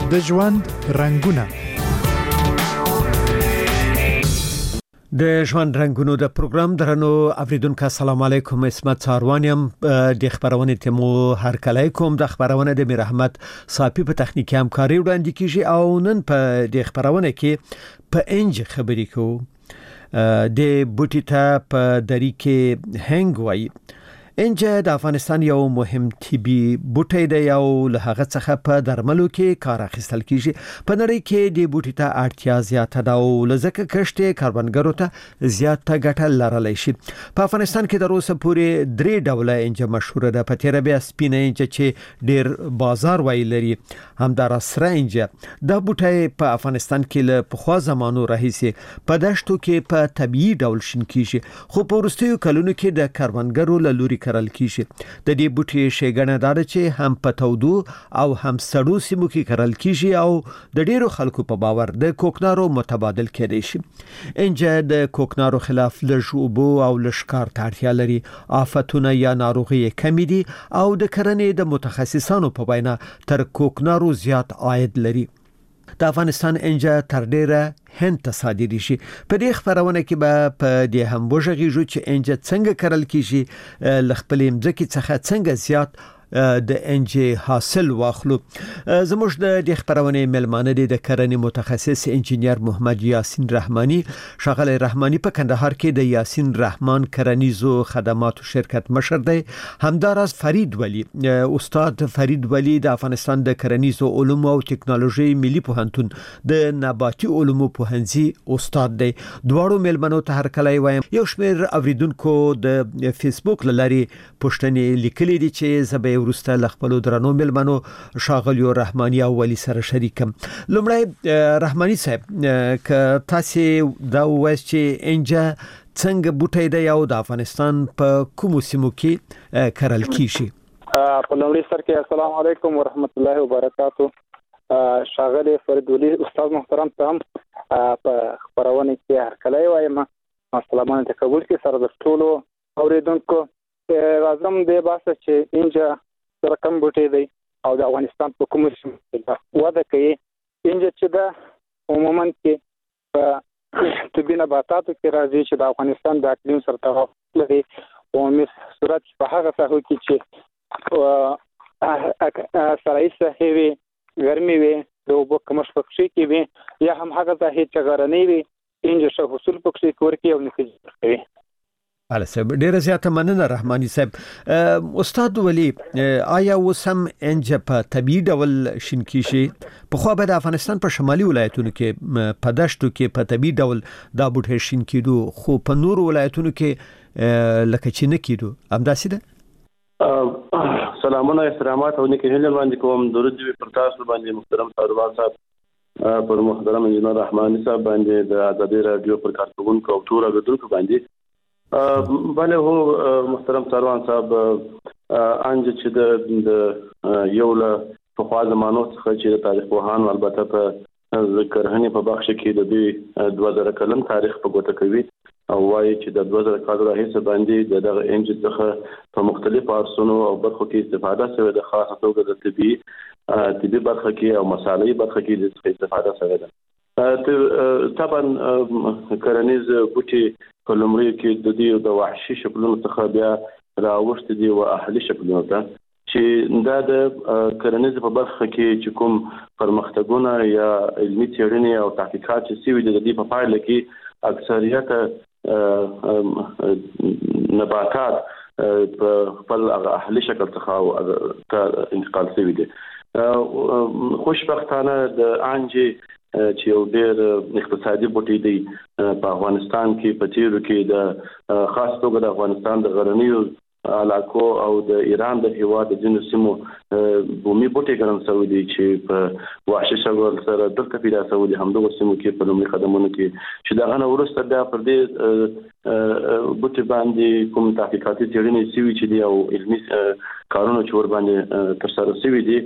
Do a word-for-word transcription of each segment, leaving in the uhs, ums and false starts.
د ژوند رنگونه د ژوند رنگونو د پروګرام درنو اوریدونکو السلام علیکم. اسمت ساروانیم د خبرونه تمو هر کله کوم د خبرونه د میر احمد صافي په تخنیکی همکاري وړاندې کیږي او نن په د خبرونه کې په انج خبرې کوو د بوټی ته په دری کې هنګ وای. انج د افغانستان یو مهم طبي بوټی دی او له هغه څخه په درملو کې کار اخیستل کیږي. په نړۍ کې د بوټی ته اړتیا زیاته ده او لزکه کشت کاربنګرو ته زیاته ګټه لرلی شي. په افغانستان کې د روسه پورې درې ډوله انج مشهور ده. په تیر بیا سپینه انج چې ډیر بازار وای لري، همدار سره انج. د بوټی په افغانستان کې له پخوا زمانو راهیسې په دشتو کې په طبيعي ډول شین کیږي، خو په وروستیو کلونو کې د کاربنګرو له لوري کرل کیږي. د دې بوټي شیګنه دار چې هم په تودو او هم سړو سیمو کې کرل کیږي او د ډیرو خلکو په باور د کوکنارو متبادل کېدای شي. انج د کوکنارو خلاف لږوبو او لشکار تاړتیا لري. آفتونه یا ناروغي کمی دي او د کرنې د متخصصانو په وینا تر کوکنارو زیات عاید لري. د افغانستان انج تر ډیره هند ته صادري شي. په دې خبرونه کې به په دې هم بوجغیږو چې انج څنګه کرل کیږي، لخپلې مځکې څخه څنګه زیات د انج حاصل واخلو. زموږ د دې خبرونه ملمانه دي د کرنې متخصص انجینیر محمد یاسین رحمانی. شغله رحمانی په کندهار کې د یاسین رحمان کرنیزو خدماتو شرکت مشر دی. همدارس فرید ولی، استاد فرید ولی د افغانستان د کرنیزو علومو او ټکنالوژي ملي پوهنتون د نباتي علومو پوهنځي استاد دی. دواړو ملمنو ته هر کله وایم یو شمیر اوریدونکو د فیسبوک لاري پوښتنې لیکلې دي چې زبې ورسته لخپلو درنو ملمنو شاغلیو رحمانی او ولی سره شریکم. لومړی رحمانی صاحب، ک تاسو دا وایي چې انج څنګه بوټی دی او د افغانستان په کومو سیمو کې کرل کیږي؟ په لومړي سر کې السلام علیکم ورحمت الله وبرکاتو. شاغلی فرید ولی استاد محترم ته هم په خبرونه کې هر کله وایم السلام علیکم قبول کې سره د ټولو اوریدونکو. راځم د باسه چې انج رقم بوټي دی او د افغانستان په کومه سیمه کې وده کوي. انج چې دا عموما کې په طبي نباتاتو کې راځي چې د افغانستان د اقلیم سره تړاو لري او مس صورت په هغه ساحو کې چې سړی صحي وي، ګرمي وي، د اوبو کمښت پکې کې وي یا هم هغه ځای چې غرنی وي، انج ښه حصول پکې کوي او نتیجه کوي. اله صاحب ډیره زیاته مننه رحمانی صاحب. استاد ولی، آیا وسم انج په طبيعي ډول شین کیږي؟ په خو به د افغانستان په شمالي ولایتونو کې په دشتو کې په طبيعي ډول دا بوټي شین کیدو، خو په نور ولایتونو کې لکه چې نه کیدو. همداسې ده؟ سلامونه احترامات او نیکه هیله باندې کوم. درود دې پر تاسو باندې محترم ساروان صاحب، پر محترم انجینر رحمانی صاحب باندې، د ازادي رادیو پر کارکونکو او ټول غوډونکو باندې. بله هو محترم ساروان صاحب، انج چې د یو له پخوا زمانو څخه چې د تاریخ پوهانو البته په کرهنې په بخش کې د دې دوه زره کلن تاریخ په ګوته کوي او وايي چې د دوه زره کال راهیسې باندې دغه انج څخه په مختلفو ارسونو او برخو کې استفاده شوې ده، خاصه توګه د طبي طبي برخه کې او مصالحي برخه کې د استفاده شوې ده. طبعا کرنیز بوټي په لومړي کې د دې د وحشي شکلونو څخه بیا راوښت دي او اهلي شکلونو ته چې دا د کرنیز په برخه کې چې کوم پرمختګونه یا علمي څېړنې او تحقیقات چې سوي دي د دې په پایله کې اکثریت نباتات په خپل اهلي شکل څخه انتقال شوي دي. خوشبختانه د انج چې یو ډېر اقتصادي بوټی دی په افغانستان کې په تیرو کې د خاص توګه د افغانستان د غرنیو علاقو او د ایران د هیواد د ځینو سیمو بومي بوټي ګڼل شوي دي چې په وحشي شکل سره دلته پیدا شوي دي. همدغو سیمو کې په لومړي قدمونو کې چې د هغه نه وروسته بیا پر دې بوټي باندې کوم تحقیقاتي څېړنې شوي چې دي او علمي کارونه چې ور باندې ترسره شوي دي،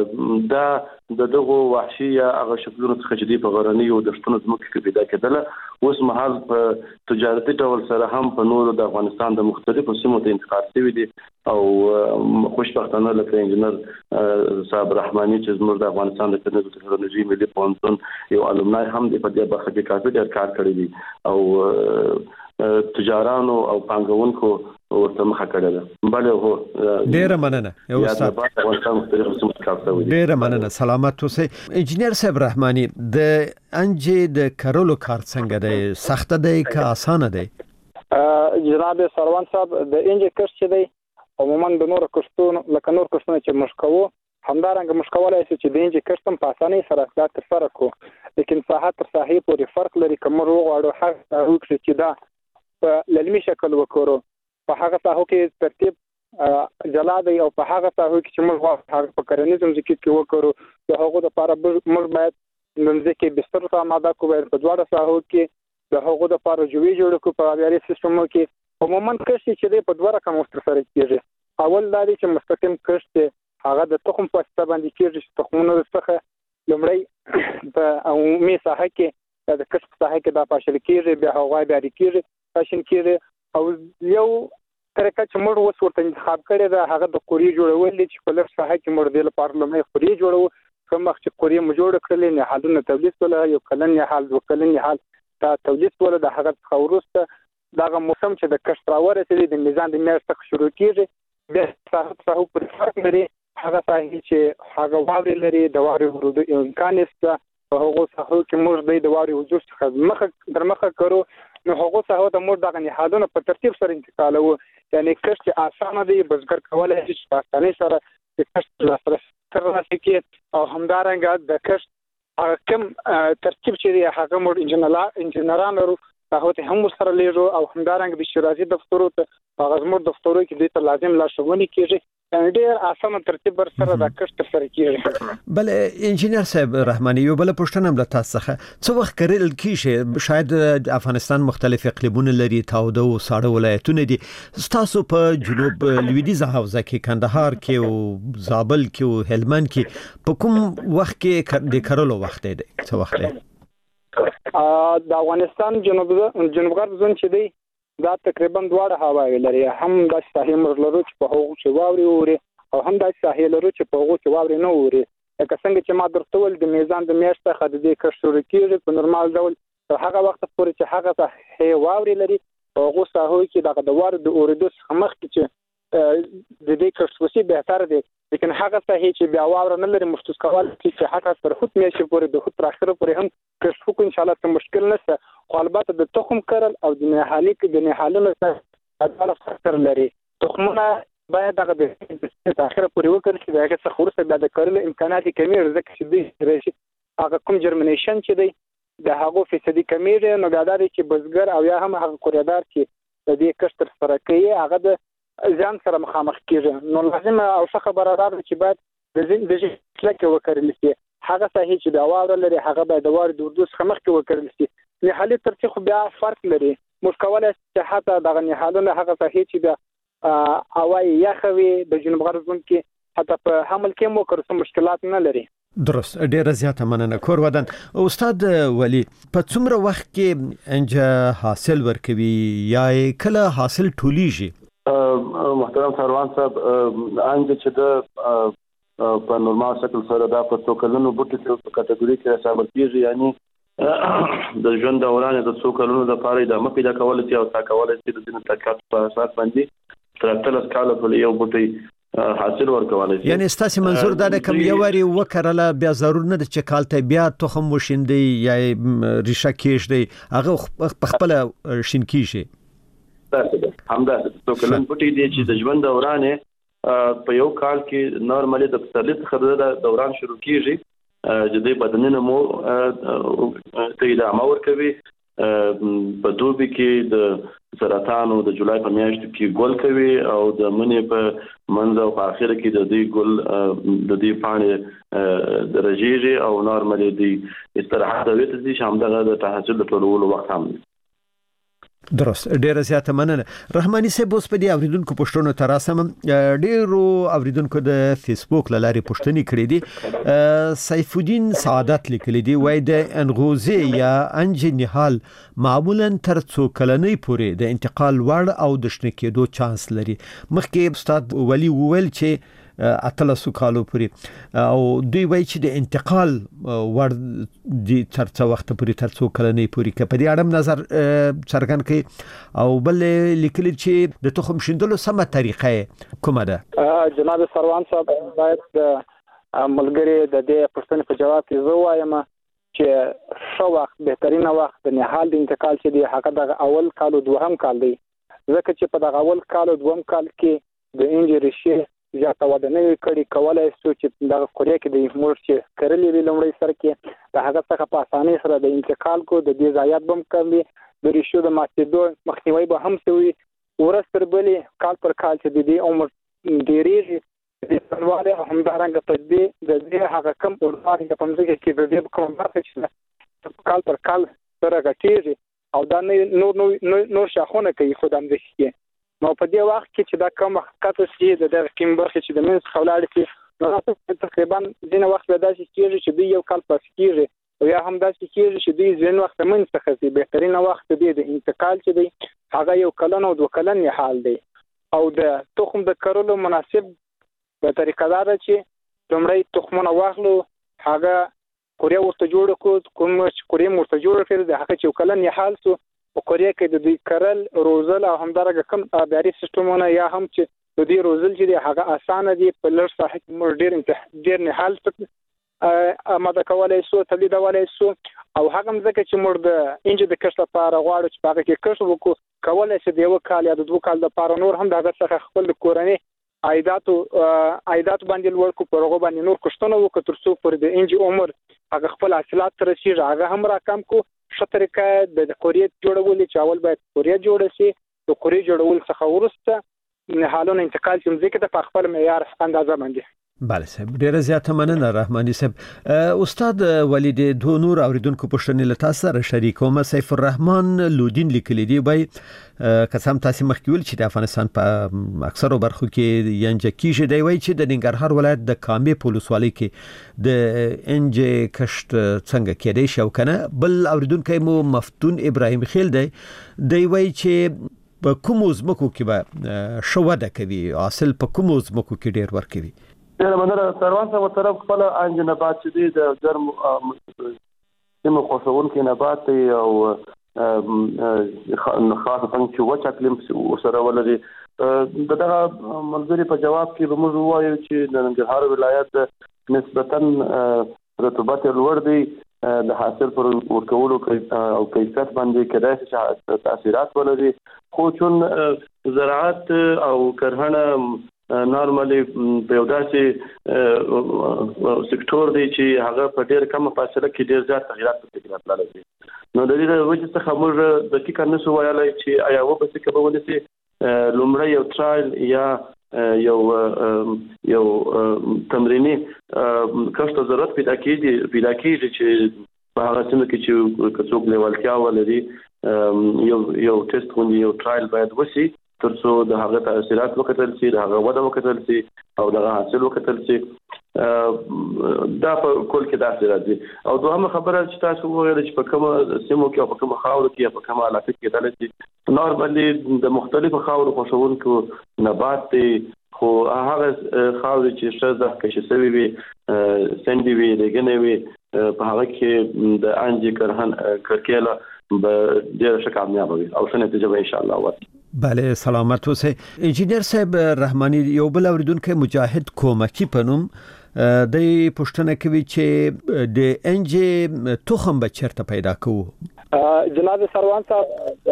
دا د دغه وحشي یا هغه شکلونو څخه چې دی په غرنیو دشتونو ځمکو کې پیدا کېدل اوس مهال په تجارتي ډول سره هم په نورو د افغانستان د مختلفو سیمو ته انتقال شوی دي او خوشبختانه لکه انجنیر صاحب رحماني چې زموږ د افغانستان د کرنیزو ټکنالوژي ملي پوهنتون یو الومنای هم د په دې برخه کې کافي ډېر کار کړی دی او تجارانو او پانګونکو ورته مخه کړی ده. بله هو ډېره مننه یو استاد ډېره مننه سلامت اوسئ. انجنیر صاحب رحماني د انجې د کرلو کار څنګه دی؟ سخته دی که اسانه دی؟ جناب سروان صاحب د انجې کښت چې دی عموما د نور کښتونو لکه نور کښتونه چې موږ کوو همدارنګه موږ کولی شو چې د انجې کښت هم په اسانۍ سره دا ترسره کړو، لیکن ساحه تر ساحې پورې فرق لري. که موږ وغواړو هغه وکړو چې دا په للمي شکل وکړو، په هغه ساحو کې ترتیب جلا دی او په هغه ساحو کې چې موږ غواړو هغه په کرنیز ځمکې کې وکړو د هغو دپاره موږ باید د ځمکې بستر ته آماده کړو، باید په دواړو ساحو کې د هغو دپاره جوی جوړ کړو. په آبیاري سیستمو کې عموما کښت چې دی په دوه رقمه ترسره کېږي. اول دا دی چې مستقیم کښت دی، هغه د تخم په واسطه باندې کېږي چې تخمونه څخه لومړی په عمومي ساحه کې د کښت په ساحه کې دا پاشل کېږي، بیا هغه آبیاري کېږي پاشل کېږي. او یو طریقه چې موږ اوس ورته انتخاب کړی ده هغه د قوریې جوړول دي چې په لږ ساحه کې موږ دې لپاره لومړی قوریې جوړو. کوم وخت چې قوریې مو جوړه کړلې نهالونه تولید کړل، یو کلن نهال دوه کلن نهال دا تولید کول، د هغه څخه وروسته دغه موسم چې د کښت راورسېدي د میزان د میاشت څخه شروع کېږي، بیا ساحه ساحو پورې فرق لري. هغه ساحې چې هغه واورې لري د واورې ورودو امکان شته، په هغو ساحو کې موږ د واورې وجود څخه مخه در مخه کړو، نو هغو ساحو ته موږ دغه نهالونه په ترتیب سره انتقالوو. یعنې کښت چې اسانه دی، بزګر کولی شي چې په اسانۍ سره د کښت لاسرسی ترلاسه کړي او همدارنګه د کښت هغه کوم ترتیب چې دی هغه موږ انجنیران لرو هغه ته هم سره لیږو او همدارنګه د شرازي دفترو ته هغه زموږ دفترو کې دوی ته لازم لارښوونې کېږي. ډېر اسانه ترتیب ور سره د کښت ترسره کېږي. بل انجنیر صاحب رحماني یو بل پوښتنه هم له تاسو څخه څه وخت کرل کېږي؟ شاید د افغانستان مختلف اقلیمونه لري، تاوده او ساړه ولایتونه دي. تاسو په جنوب لویدیځه حوزه کې کندهار کې او زابل کې او هلمند کې په کوم وخت کې د کرلو وخت دی؟ څه وخت دی؟ د افغانستان جنوب جنوب غرب زون چې دی دا تقریبا دواړه هواوې لري، هم د ساحې موږ لرو چې په هغو کې واورې اوري او هم د ساحې لرو چې په هغو کې واورې نه اوري. لکه څنګه چې ما درته وویل د میزان د میاشت څخه د دې کښت شروع کېږي په نورمال ډول تر هغه وخته پورې چې هغه ساحې واورې لري په هغو ساحو کې دغه د واورې د اورېدو څخه مخکې چې د دې کښت وسي بهتر دی. لیکن هغه ساحې چې بیا واوره نه لري موږ کولی شو چې حتی تر هوت میاشتې پورې د هوت تر اخره پورې هم کښت وکړو، انشاءالله څه مشکل نشته. خو البته د تخم کرل او د نهالي د نهالونو سره ډېر فکر لري. تخمونه باید دغه د اخره پورې وکړل شي، د هغې څخه وروسته بیا د کرلو امکانات یې کمیږي، ځکه چې دوی راشي هغه کوم جرمنیشن چې دی د هغو فیصدي کمیږي. نو بیا دا دی چې بزګر او یا هم هغه قوریدار چې د دې کښت ترسره کوي هغه د ځان سره مخامخ کېږي. نو لازمه او ښه خبره دا ده چې باید د ژمي کلکې وکرل شي. هغه ساحې چې بیا واوره لري هغه باید د واورې د اورېدو څخه مخکې وکرل شي. نهالي ترتیب خو بیا فرق لري، موږ کولی شو چې حتی دغه نهالونه هغه ساحې چې بیا هوا یې یخه وي د جنوب غرب زون کې حتی په حمل کې هم وکړو څه مشکلات نه لري. درست، ډیره زیاته مننه. کور ودان استاد ولی په څومره وخت کې انجه حاصل ورکوي یا کله حاصل ټولیږي؟ محترم سروان صاحب انجه چې د په نورمال شکل سره دا په څو کلونو بوټي په کټګوري کې حساب کیږي، یعنی د ژوند دوران د څو کلونو لپاره د مخ پیدا کول چې او تا کول چې د دې تکات په اساس باندې تر اتلس کال په یو بوټي حاصل ورکول شي. یعنی ستاسو منظور دا د کوم یو وری وکړله بیا ضرور نه د چې کالته بیا تخم وشیندي یا ریشه کېږي هغه په خپل شین کیږي؟ همدا څو کلن بوټي دي چې د ژوند دوران په یو کال کې نورمالي د پسرلي څخه د دوران شروع کیږي چې د بدنونو مو ته ادامه ورکوي. په دوبي کې د سرطان او د جولای په میاشت کې ګل کوي او د منې په منځ او په اخر کې د دې ګل د دې پاڼې درجېږي او نورمالي د استراحت د وخت دي شامل د تحصیل ټولولو وخت هم. درست. ډیره زیاته مننه. رحماني صاحب اوس په دې اوریدونکو پوښتنو تر اسم ډیرو اوریدونکو د فیسبوک لارې پوښتنې کړې دي. سیف الدین سعادت لیکلي دي وای د انغوزي یا انج نهال معمولا تر څو کلنۍ پورې د انتقال وړ او د شنه کېدو چانس لري. مخکې استاد ولی وویل چې اتلسو کالو پورې او دوی وایي چې د انتقال ور دي تر څو وخت پورې تر څو کلنۍ پورې کې په دې اړه نظر څرګند کړي او بل لیکلي چې د تخم شیندلو سمه طریقه کومه ده؟ جناب سروان صاحب باید ملګری د دې پوښتنې په جواب کې زه وایم چې ښه وخت بهترینه وخت د نهال د انتقال چې دی هغه د اول کال او دوهم کال دی، ځکه چې په دغه اول کال او دوهم کال کې د انجری شي زیاته وده نه کړي کولای شو چې دغه قوریه کې د مور چې کرلې وی لومړی سر کې د هغه څخه په اسانۍ سره د انتقال کو د دې ځایات بم کوي د ریشو د ماتېدو مخنیوي به هم شوی ورستر بلې کال پر کال چې د دې عمر ډېری د سنواله همدارنګه په دې د دې هغه کم اورځي په پمځه کې د دې کوم برخه چې کال پر کال سره غټیږي او دا نور نور نور شاخونه کوي خدام دې کې نو په دې وخت کې چې دا کوم حقیقت سي د دغه کوم برخه چې د منځ خولاړ کې نو تقریبا ځینې وخت به داسې کېږي چې دوی یو کال پس کېږي او یا هم داسې کېږي چې دوی ځین وخت منځ څخه سي بهترینه وخت دی د انتقال چې دی هغه یو کلن او دوه کلن حال دی او د تخم د کرلو مناسب په طریقه دا ده چې لومړی تخمونه واخلو هغه کوریا ورته جوړ کړو کوم چې کوریا ورته جوړ کړو د هغه چې کلن حال سو او کوریا کې د دوی کرل روزل او همدارنګه کم آبیاري سیستمونه یا هم چې د دې روزل چې دی هغه اسانه دی په لږ ساحه کې مر ډیر انته ډیر نه حال څخه اماده کولای شو تولیدولای شو او هغه ځکه چې مر د انج د کښت لپاره غواړو چې هغه کې کښت وکړو کولای شي د یو کال یا د دوه کال لپاره نور هم دغه څخه خپل کورنۍ عایداتو عایدات باندې ورکو پرغه باندې نور کښتونه وکړو تر څو پر د انج عمر هغه خپل حاصلات تر شي هغه هم راکم کو ښه طریقه د کوریا جوړول چې اول باید کوریا جوړ شي د کوریا جوړول څخه ورسته نهالونه انتقال چې مزګه د خپل معیار اندازه باندې. بله صاحب ډیره زیاته مننه رحماني صاحب. استاد ولید دوه نور اوریدونکو پوښتنې له تاسو سره شریکوم. سیف الرحمن لودین لیکلی دی وای قسم تاسو مخکې ویل چې د افغانستان په اکثرو برخو کې ینج کیږي دی وای چې د ننګرهار ولایت د کامې پولیسوالۍ کې د انج کشت څنګه کېدای شي او کنه. بل اوریدونکو مو مفتون ابراهیم خیل دی دی وای چې په کوم زمکو کې به شوده کوي حاصل په کوم زمکو کې ډیر ور کوي. ډېر مننه سروان صاحب طرف خپل انج نبات چې دی د ګرم سیمه خوښون کې نبات دی او خاصه څنګه چې وچ اقلیم سره ولري. دغه منځري په جواب کې به موږ وایو چې د ننګرهار ولایت نسبتاً رطوبت لوړ دی د حاصل پر ورکولو او کیفیت باندې کېدای شي تاثیرات ولري خو چون زراعت او کرهڼه نارمالي په یو داسې سکتور دی چې هغه په ډېر کم فاصله کې ډېر زیات تغیرات پکې راتللی دي نو د دې وجې څخه موږ دقیقه نشو ویلی چې آیا وبسې که به ونیسي لومړی یو ټرایل یا یو یو تمریني کښت ته ضرورت پیدا کېږي پیدا کېږي چې په هغه سیمه کې چې که څوک لیوالتیا ولري یو یو ټیسټ غوندې یو ټرایل باید وشي تر څو د هغه تاثیرات وکتل شي د هغه وده وکتل شي او د هغه حاصل وکتل شي. دا په کول کې داسې راځي. او دوهمه خبره چې تاسو وویل چې په کومه سیمو کې او په کومه خاورو کې او په کومه علاقه کې کېدلی شي نارمالي د مختلفو خاورو خوښونکو نبات دی خو هغه خاورې چې ښه زهکشي شوي وي سنډي وي ریګنې وي په هغه کې د انجي کرکیله به ډېره ښه کامیابه وي او ښه نتیجه به انشاءالله ورکړي. بله سلامت اوسئ. انجینر صاحب رحماني یو بل اوریدونکی مجاهد کومکی په نوم د پوښتنه کوي چې د انجی تخم به چیرته پیدا کوو؟ جناب سروان صاحب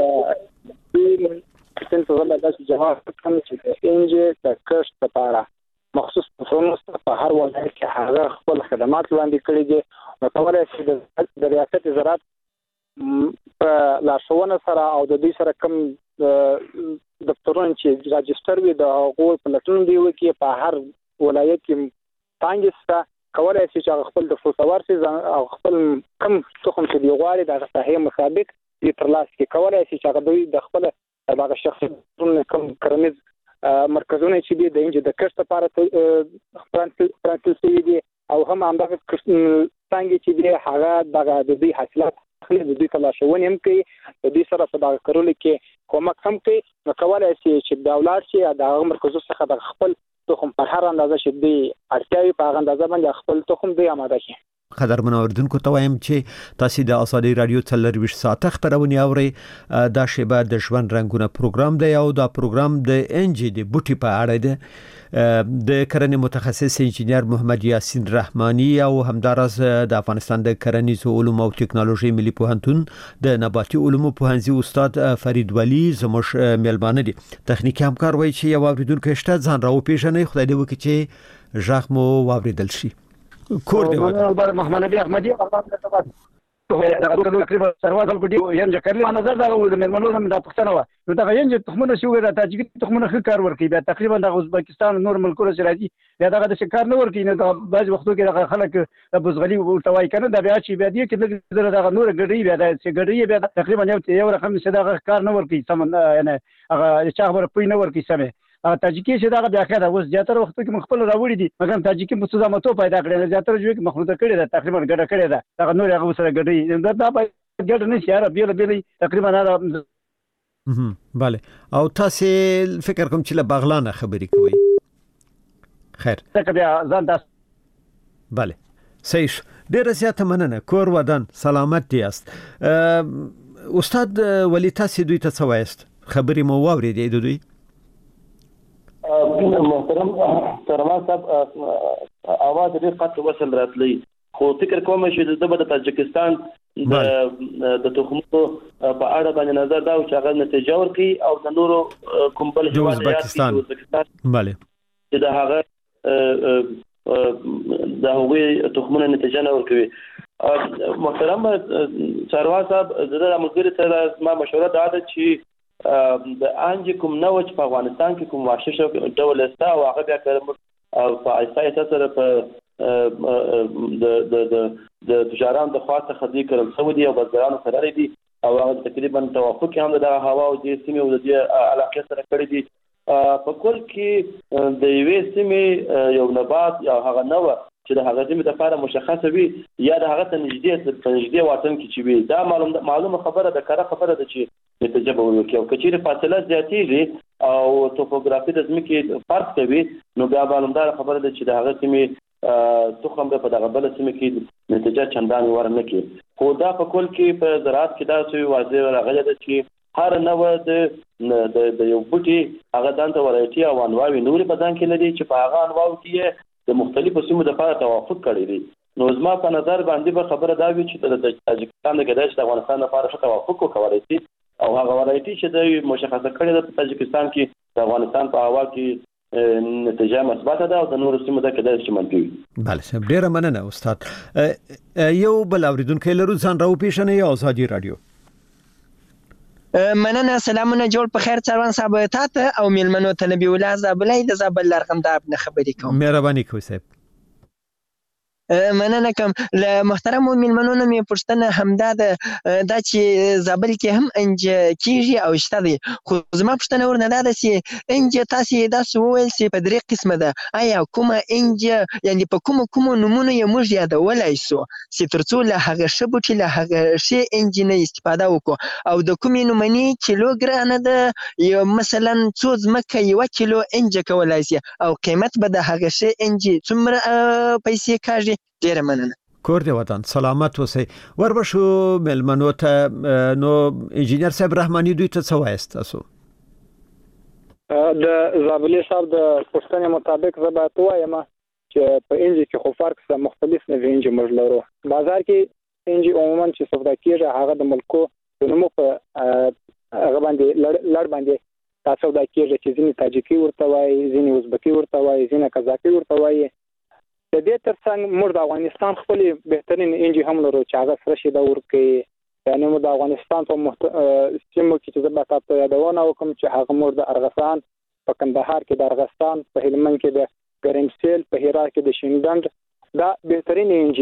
څنګه زما داسې جواب کوم چې انجی د کښت لپاره مخصوص پروسه په هر ولایت کې هغه خپل خدمات وړاندې کړي دي نو کولای شي د ریاست زراعت په لارښوونه سره او د دوی سره کوم دفترونه چې راجستر وي د هغو پلټون دی وکي په هر ولایت کې پانګسته کولای شي چې خپل د فوسور سي او خپل کم تخم چې دی غواړي د صحیح مطابق چې ترلاسه کې کولای شي چې هغه دوی د خپل دغه شخصي کوم کرنیز مرکزونه چې دي د انجن د کښت لپاره فرانسوي دي او هم همدغه څنګه چې دي هغه دغه د دوی حاصلات د دوی تلاشونه هم کوي د دوی سره په دغه کارولو کې کومک هم کوي نو کولای شي چې د اولاد شي د هغه مرکزو څخه د خپل تخم په هر اندازه چې دی اړتیاوي په هغه اندازه باندې خپل تخم دی آماده شي. قدرمن اوردونکو ته وایم چې تاسو د ازادي رادیو څلرویشت ساعته خبرونه اوري دا شیبه د ژوند رنگونه پروګرام دی او دا پروګرام د انجی د بوټي په اړه دی د کرنې متخصص انجینر محمد یاسین رحمانی او همدارس د افغانستان د کرنیزو علومو او ټکنالوژي ملي پوهنتون د نباتي علومو پوهنځي استاد فرید ولی زموږ میلمانه دي. تخنیکی همکار وایي چې یو اوریدونکو شته ځان راو پیژنې خدای دې وکړي چې ژغ مو واوریدل شي. کور دی ولر محمد نبی احمدی الله تبارک تقریبا سروازل کو دی ینځ کړل نظر دا د مېلمنو هم د پښتنه و نو دا ینځ تخمونه شو د تاجیک تخمونه ښه کار ورکي بیا تقریبا د ازبکستان نور ملکونو سره راځي بیا دا د شکار نه ورکي نه د بعض وختو کې د خلک د بوزغلي ورتوای کنه دا بیا چې بیا دی کې د نور ګډي بیا د ګډي بیا تقریبا یو رقم څه د کار نه ورکي سم یعنی هغه چا خبر پوی نه ورکي سمه تاجیکی چې دا بیا خیر اوس زیاتره وخت کې مخبل راوړي دي مګر تاجیکی مستزامتو پیدا کړي زیاتره جو کې مخلوطه کړي دا تقریبا ګډه کړي دا دا نور هغه سره ګډي دا دا ګډه نه شي را بیل بیل تقریبا نه هم bale او تاسو فکر کوم چې له بغلانه خبرې کوي خیر دا بیا ځان تاسو bale صحیح ډیره زیاته مننه کور ودان سلامت دی است استاد ولی تاسو دوی ته څه وایست خبرې مو واورېدې دوی محترم سرما صاحب اواز دې قط وصل راتلی خو فکر کوم چې د د تاجکستان د د تخمو په اړه باندې نظر دا چې هغه نتیجه ورکړي او د نورو کوم بل هیواد ازبکستان bale چې دا هغه د هغوی تخمونه نتیجه نه ورکوي. محترم سروا صاحب د ملګری سره ما مشوره دا ده چې د انج کوم نو چې په افغانستان کې کوم واښه ډول استا او هغه بیا کړم په ایسای سره په د د د د تجاران د خاصه خدي کړم سعودي او بازارانو سره لري او هغه تقریبا توافق هم د هوا او د سیمې او د علاقې سره کړی دي په کول کې د یوې سیمې یو نبات یا هغه نو چې د هغه سیمې لپاره مشخصه وي یا د هغه تنجدي تنجدي وطن کې چې وي دا معلومه معلومه خبره ده کاره خبره ده چې نتیجه به ورکړي او کچېره فاصله زیاتېږي او توپوګرافي د ځمکې فرق کوي نو بیا معلومدار خبره ده چې د هغه سیمې تخم به په دغه بل سیمې کې نتیجه چندان ورنه کوي. خو دا په کول کې په زراعت کې دا څه واضح راغلی ده چې هر نوع د د یو بوټي هغه ځانته ورایټي او انواوې نورې په ځان کې لري چې په هغه انواو کې د مختلفو سیمو لپاره توافق کړی دی. نو زما په نظر باندې به خبره دا وي چې د تاجکستان د ګډش د افغانستان لپاره ښه توافق وکړي شي او هغه ورایټي چې د مشخصه کړي د تاجکستان کې د افغانستان په هوا کې نتیجه مثبت ده او د نورو سیمو د ګډش چې منفي وي. bale سم ډیره مننه استاد یو بل اوریدونکو لرو ځان راو پیژنې ازادي رادیو مننه سلامونه جوړ په خیر څروان صاحب ته او میلمنو ته نبی الله زابلای د زابل لرغمدار نه خبرې کوم مهرباني کوي صاحب مننه کوم له محترم میلمنو نه مې پوښتنه همدا ده دا چې زابل کې هم انج کیږي او شته دي خو زما پوښتنه ورنه دا ده چې انج تاسو دا سوال چې په درې قسمه ده آیا کومه انج یعنی په کوم کوم نمونه یې موږ یادولای شو چې ترڅو له هغه شبوټي له هغه شی انج نه استفاده وکړو او د کومې نمونې کیلوګرام ده یو مثلا څو ځمکه یو کیلو انج کولای شي او قیمت به د هغه شی انج څومره پیسې کاږي. ډیره مننه کور دی وطن سلامت اوسئ. وربشو ملمنو ته نو انجینر صاحب رحمانی دوی ته څه وایست تاسو؟ د زابلی صاحب د پوښتنې مطابق زه به ته وایم چې په انجی کې خو فرق سره مختلف نه انجی موږ لرو. بازار کې انجی عموما چې سودا کېږي هغه د ملکو د نومو په هغه باندې لړ باندې تاسو دا کېږي چې ځینې تاجیکي ورته وایي ځینې ازبکي ورته وایي ځینې قزاقي ورته وایي. د دې ترڅنګ موږ د افغانستان خپل بهترین انجی هم لرو چې هغه سره شي دا ورکه یعنی موږ د افغانستان په محت... سیمو کې چې د تاسو یادونه وکم چې هغه موږ د ارغستان په کندهار کې د ارغستان په هلمند کې د ګرمسیل په هرات کې د شینډند دا بهترین انجی دی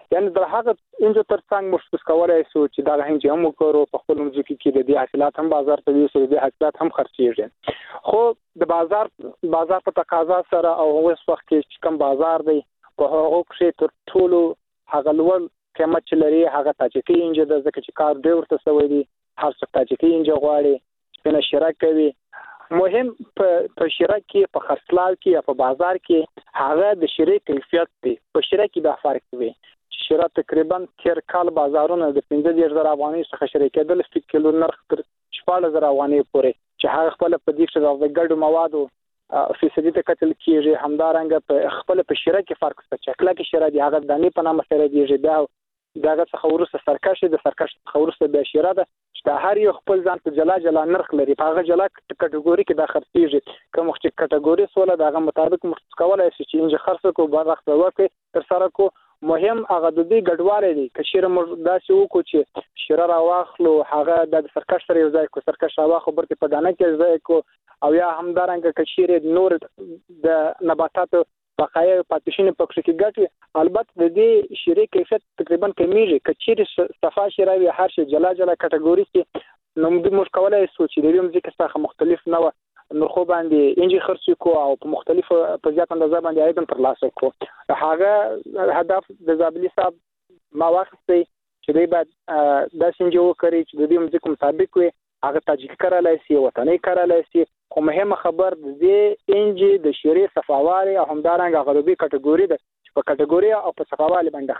یعنی در هغه انجو ترڅنګ موږ کولای شو چې دا هنځ هم وکړو په خپل ځکه کې د دې حاصلات هم بازار ته ویسو د حاصلات هم خرڅېږي خو د بازار بازار په تقاضا سره او اوس وخت کې کوم بازار دی په هغه کې تر ټولو هغه لوړ قیمت چې لري هغه تاجکي انجو د ځکه چې کار ډېر ورته سوی دی هر څه تاجکي انجو غواړي چې نه شراک کوي مهم په شراک کې په خرڅلاو کې په بازار کې هغه د شری کیفیت دی په شری کې د فرق دی شرا تقریبا تیر کال بازارونه د پنځه دېرش زره افغانۍ څخه شری کېدل فی کیلو نرخ تر شپږ زره افغانۍ پورې چې هغه خپل په دې کې د ګډو موادو فیصدي ته کتل کېږي همدارنګه په خپل په شری کې فرق څه چکلا کې شری دی هغه د نه په نامه سره دیږي بیا داغه څخه ورسره سرکش د سرکش څخه ورسره بیا شری ده چې هر یو خپل ځان په جلا جلا نرخ لري په هغه جلا کټګوري کې د خرڅېږي کوم چې کټګوري سوله دغه مطابق مرتکولای شي چې انجه خرڅ کو بار وخت ورکړي تر سره کو مهم هغه د دې ګډواله دي کشیر موږ داسې وکړو چې شره راواخلو هغه د سرکش سره یو ځای کو سرکش راواخلو برته په دانه کې ځای کو او یا همدارنګه کشیر نور د نباتاتو بقایه پاتشین پکښ کې ګټي البته د دې شری کیفیت تقریبا کمیږي کچیر صفه شراوی هر شي جلا جلا کټګوري کې نو موږ کولای شو چې د دې ځکه څخه مختلف نه نو خو باندې انجی خرڅ کو او په مختلفو په زیات اندازه باندې ایدن تر لاسه کو هغه هدف د زابلی صاحب ما واخستي چې دوی بعد د سنجو کوي چې د دې مزه مطابق وي هغه تاجیک کارالای سي وطني کارالای سي خو مهمه خبر د دې انجی د شری صفاواري او همدارنګه غربي کټګوري ده په کټګوري او په صفاوالي باندې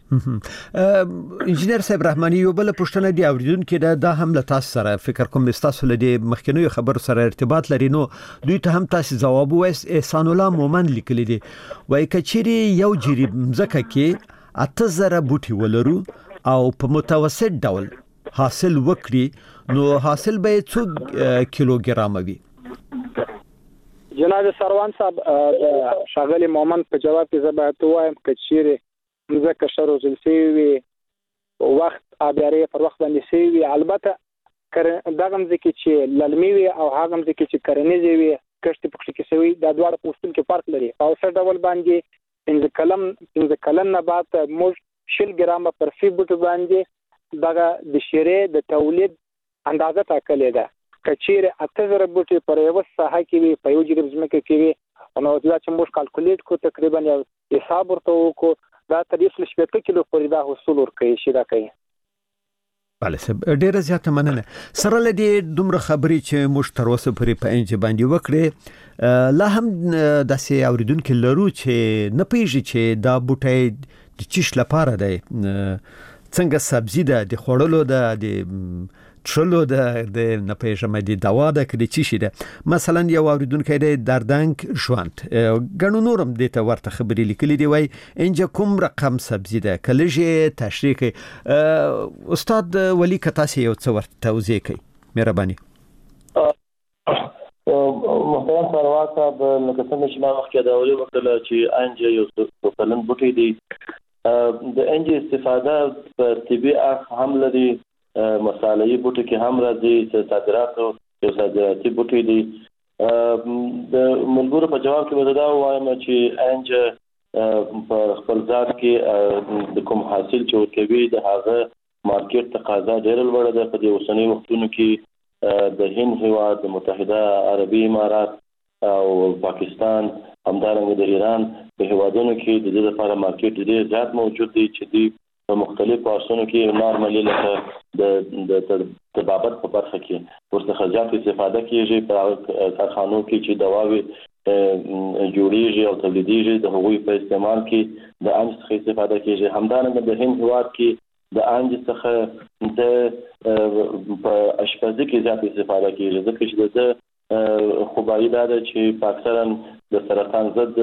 خرڅېږي انجنیر صاحب رحماني یو بل پښتنه دی اوریدونکو دا د هم له تاسو سره فکر کوم تاسو له دې مخکینی خبر سره ارتباط لري نو دوی ته هم تاسو جواب وایس احسان الله مومن لیکلی دی وای کچيري یو جری مزکه کې اته زره بوټي ولرو او په متوسط ډول حاصل وکړي نو حاصل به څو کیلوګرام وي جناب سروان صاحب شاغلی مومن په جواب کې زبرته وایم کچيره مزکه شروع زلسی وي وخت ابياري پر وخت باندې سی وي البته دغه مزکه چې للمي وي او هغه مزکه چې کرنيزي وي کشت پکښ کې سوي د دوړ پوسټل کې فرق لري او سر ډول باندې پنځه کلم پنځه کلن نبات موږ شل ګرام پر فی بوټ باندې دغه د شری د تولید اندازه ټاکلې ده کچيره اته زره بوټي پر یو ساحه کې وي په یو جریب ځمکه کې وي نو دا چې موږ کالکولیټ کو تقریبا یو حساب ورته وکړو دا تدریس لشپته کیلو پورې دا حصول ورکړي شي دا کوي بله سب ډیره زیاته مننه سره لدی دومره خبري چې موږ تر اوسه پرې په انج باندې وکړي لا هم د سي اوریدونکو لرو چې نه پیږي چې دا بوټي د چیش لپاره دی څنګه سبزی ده د خوړلو ده د چلو د د نه پېژمه دي دوا ده کړي چی شي ده مثلا یو اوریدونکو دی دردنګ ژوند غنو نورم د ته ورته خبري لیکلي دی وای انجه کوم رقم سبزی ده کلهجه تشریح استاد ولی کتاسی یو څه ورته توضیح کوي مهرباني محترم سروان صاحب لکه څنګه چې ما مخکې دا ویل وکړه چې انجه یو څه فلن بوټي دي د انجه استفاده په طبي هم لري مصالحي بوټي کې هم راځي چې صادرات او صادراتي بوټي دي د ملګرو په جواب کې ودا وایم چې انج په خپل ځات کې د کوم حاصل چې ورکوي د هغه مارکیټ تقاضا ډېر لوړ ده په دې اوسنۍ وختونو کې د هند هیواد د متحده عربي امارات او پاکستان همدارنګه د ایران په هیوادونو کې د دې لپاره مارکیټ ډېر زیات موجود دی چې دی په مختلفو آسونو کې نارمالي لکه د د طبابت په برخه کې ورڅخه زیات استفاده کیږي په کارخانو کې چې دواوي جوړیږي او تولیدیږي د هغوی په استعمال کې د انج څخه استفاده کیږي همدارنګه د هند هیواد کې د انج څخه د په اشپزي کې زیات استفاده کیږي ځکه چې د خوبایي دا ده چې په اکثرا د سرطان ضد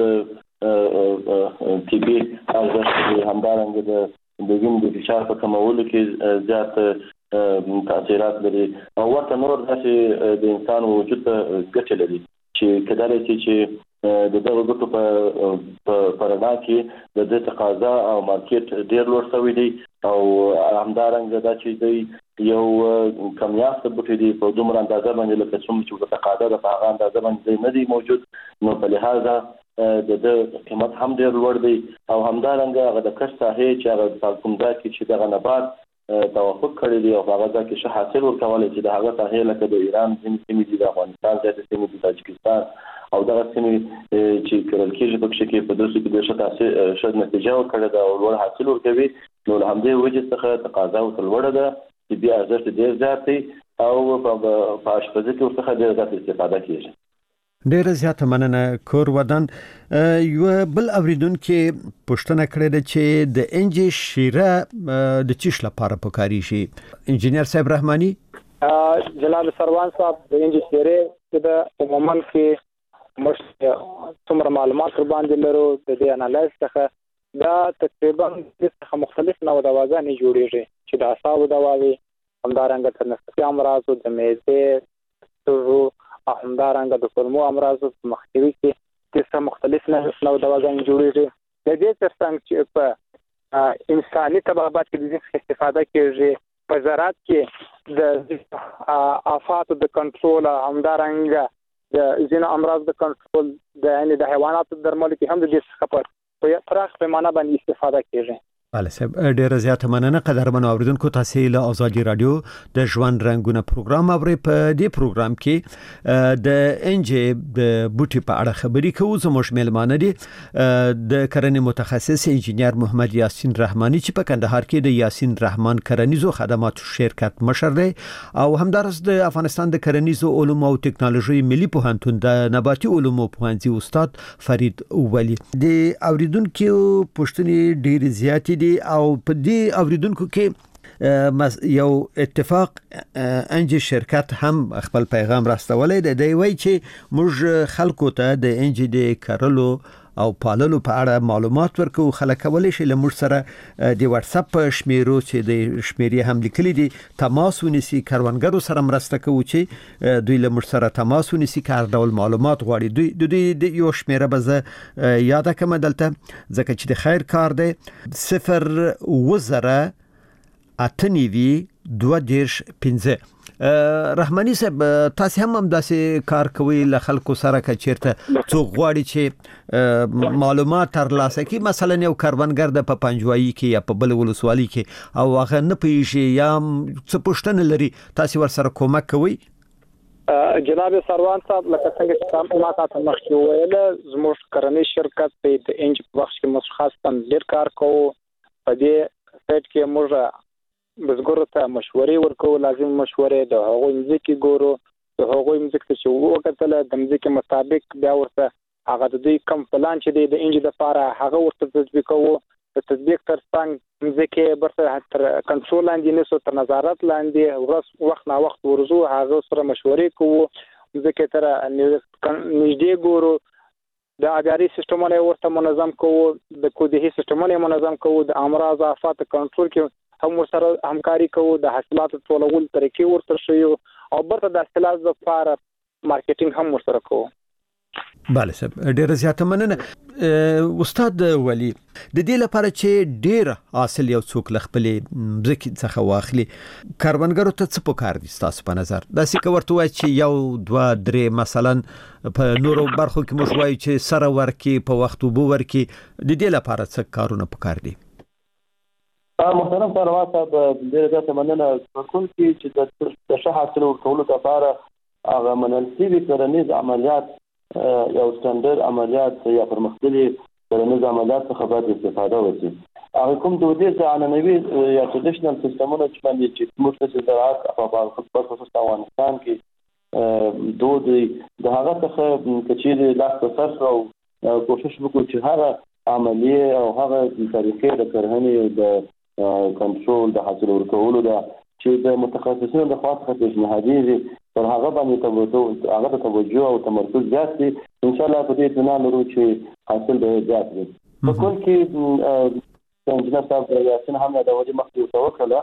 طبي ارزښت همدارنګه د د وینې د فشار په کمولو کې زیات تاثیرات لري او ورته نور داسې د انسان وجود ته ګټه لري چې کله چې د دغه ګټو په پرنا کې د دې تقاضا او مارکیټ ډیر لوړ شوی دی او همدارنګه دا چې دی یو کمیافت بوټي دی په دومره اندازه باندې لکه څومره چې تقاضا د هغه اندازه باندې نه دی موجود نو په لحاظه د قیمت هم ډیر لوړ دی او همدارنګه هغه د کښت ساحې چې هغه کوم ځای کې چې دغه نبات توافق کړی دی او هغه ځکه چې ښه حاصل ورکولای چې د هغه ساحې لکه د ایران ځینې سیمې دي د افغانستان ځینې سیمې دي د تاجکستان او دغه سیمې چې کرل کېږي په کې کې په داسې کې د ښه تاثیر ښه نتیجه ورکړه دا او لوړ حاصل ورکوي نو له همدې وجې څخه تقاضا ورته لوړه ده چې بیا ارزښت ډېر زیات دی او په اشپزۍ کې ورڅخه ډېر زیات استفاده کېږي. ډېر زیات مننه کور ودان. یو بل اوریدونکو پوښتنه کړې ده چې د انجی شیره د چیش لپاره پکاري شي. انجینر صاحب رحمانی جناب سروان صاحب د انجی شیره د عموما کې مش څومره معلومات باندې لرو د دې انالایز څخه دا تقریبا څخه مختلف نوع دواګانې جوړیږي چې د اعصابو دواوي همدارنګه تنفسي امراض او د معدې سرو همدارنګه د کولمو امراض مخنیوي کې څه مختلف نوع دواګانې جوړیږي. د دې ترڅنګ چې په انساني طبابت کې د دې استفاده کېږي په زراعت کې د آفات د کنټرول همدارنګه د ځینو امراض د کنټرول د یعنی د حیواناتو درملو کې هم د دې څخه په پراخ پیمانه باندې استفاده کېږي. بله صاحب ډیره زیاته مننه. قدرمنو اوریدونکو تاسو له آزادي رادیو د ژوند رنگونه پروګرام اورئ. په دې پروګرام کې د انجی د بوټي په اړه خبري کوو. زموږ میلمانه دي د کرنې متخصص انجینر محمد یاسین رحمانی چې په کندهار کې د یاسین رحمان کرنیزو خدماتو شرکت مشر دی او همدارس د افغانستان د کرنیزو علومو او ټکنالوژي ملي پوهنتون د نباتي علومو پوهنځي استاد فرید ولی. د اوریدونکو پوښتنې ډیر زیات دي او په دې اوریدونکو کې یو اتفاق انجی شرکت هم خپل پیغام راستولای دی. دی وایي چې موږ خلکو ته د انجی د کرلو او پاللو په اړه معلومات ورکو. خلک کولای شي له موږ سره د واتس اپ شمیرو چې د شمیرې هم لیکلي دي تماس ونیسي. کروندګرو سره مرسته کوي چې دوی له موږ سره تماس ونیسي که هر ډول معلومات غواړي. دوی د دوی د یو شمیره به زه یاد کړم دلته ځکه چې د خیر کار دی صفر وزره اته نوي دوه دیرش پنځه. رحمانی صاحب تاسو هم هم داسې کار کوي له خلکو سره که چیرته څوک غواړي چې معلومات ترلاسه کړي مثلا یو کروندګر د په پنجوایي کې یا په بل ولسوالۍ کې او هغه نه پیږي یا څه پوښتنه لري تاسو ورسره کومک کوي؟ جناب سروان صاحب لکه څنګه چې تاسو ما ته مخکې وویل زموږ کرنیز شرکت په انجی په وخت کې مشخصا ډیر کار کوو. په دې سیټ کې موږ بزګرو ته مشورې ورکو لازم مشورې د هغوی ځکه ګورو د هغوی ځکه چې وکړه د ځکه مطابق بیا ورته هغه د دې کم پلان چې د انجی د لپاره هغه ورته تطبیقو. د تطبیق ترڅنګ ځکه برته تر کنټرول لاندې نسو تر نظارت لاندې ورس وخت نا وخت ورزو هغه سره مشورې کوو ځکه تر نږدې ګورو د اجاري سیستمونه ورته منظم کوو د کودهي سیستمونه منظم کوو د امراض آفات کنټرول کې هم سره همکاري کوو د حاصلاتو ټولول طریقې ورته شيو او برته د حاصلات لپاره مارکیټینګ هم ورسره کوو. بله صاحب ډیره زیاته مننه. استاد ولی د دې لپاره چې ډیر حاصل یو څوک لخپلې ځکه څخه واخلي کاربنګرو ته څه پکار دي تاسو په نظر؟ دا څه ورته وایي چې یو دوه درې مثلا په نورو برخو کې موږ وایي چې سره ورکی په وخت وبو ورکی د دې لپاره څه کارونه پکار دي؟ محترم سروان صاحب ډیره زیاته مننه. کوم چې د ښه حاصل ورکولو لپاره هغه منل شوي کرنیز عملیات یو سټنډرډ عملیات یا پرمختللي کرنیز عملیات څخه باید استفاده وشي. هغه کوم دودیز عنعنوي یا ټریډیشنل سیستمونه چې باندې چې موږ د زراعت په خصوص افغانستان کې دود د هغه څخه کچېرې لاس په سر او کوشش وکړو چې هغه عملیه او هغه طریقې د کرهنې د کنټرول د حاصل ورکولو دا چې د متخصصینو د خوا څخه پیشنهادي دي پر هغه باندې توجه هغه توجه او تمرکز زیات دي. ان شاء الله په دې اطمینان لرو چې حاصل به زیات وي. په کل کې انجینر صاحب یاسین هم د وجه مخکې توکل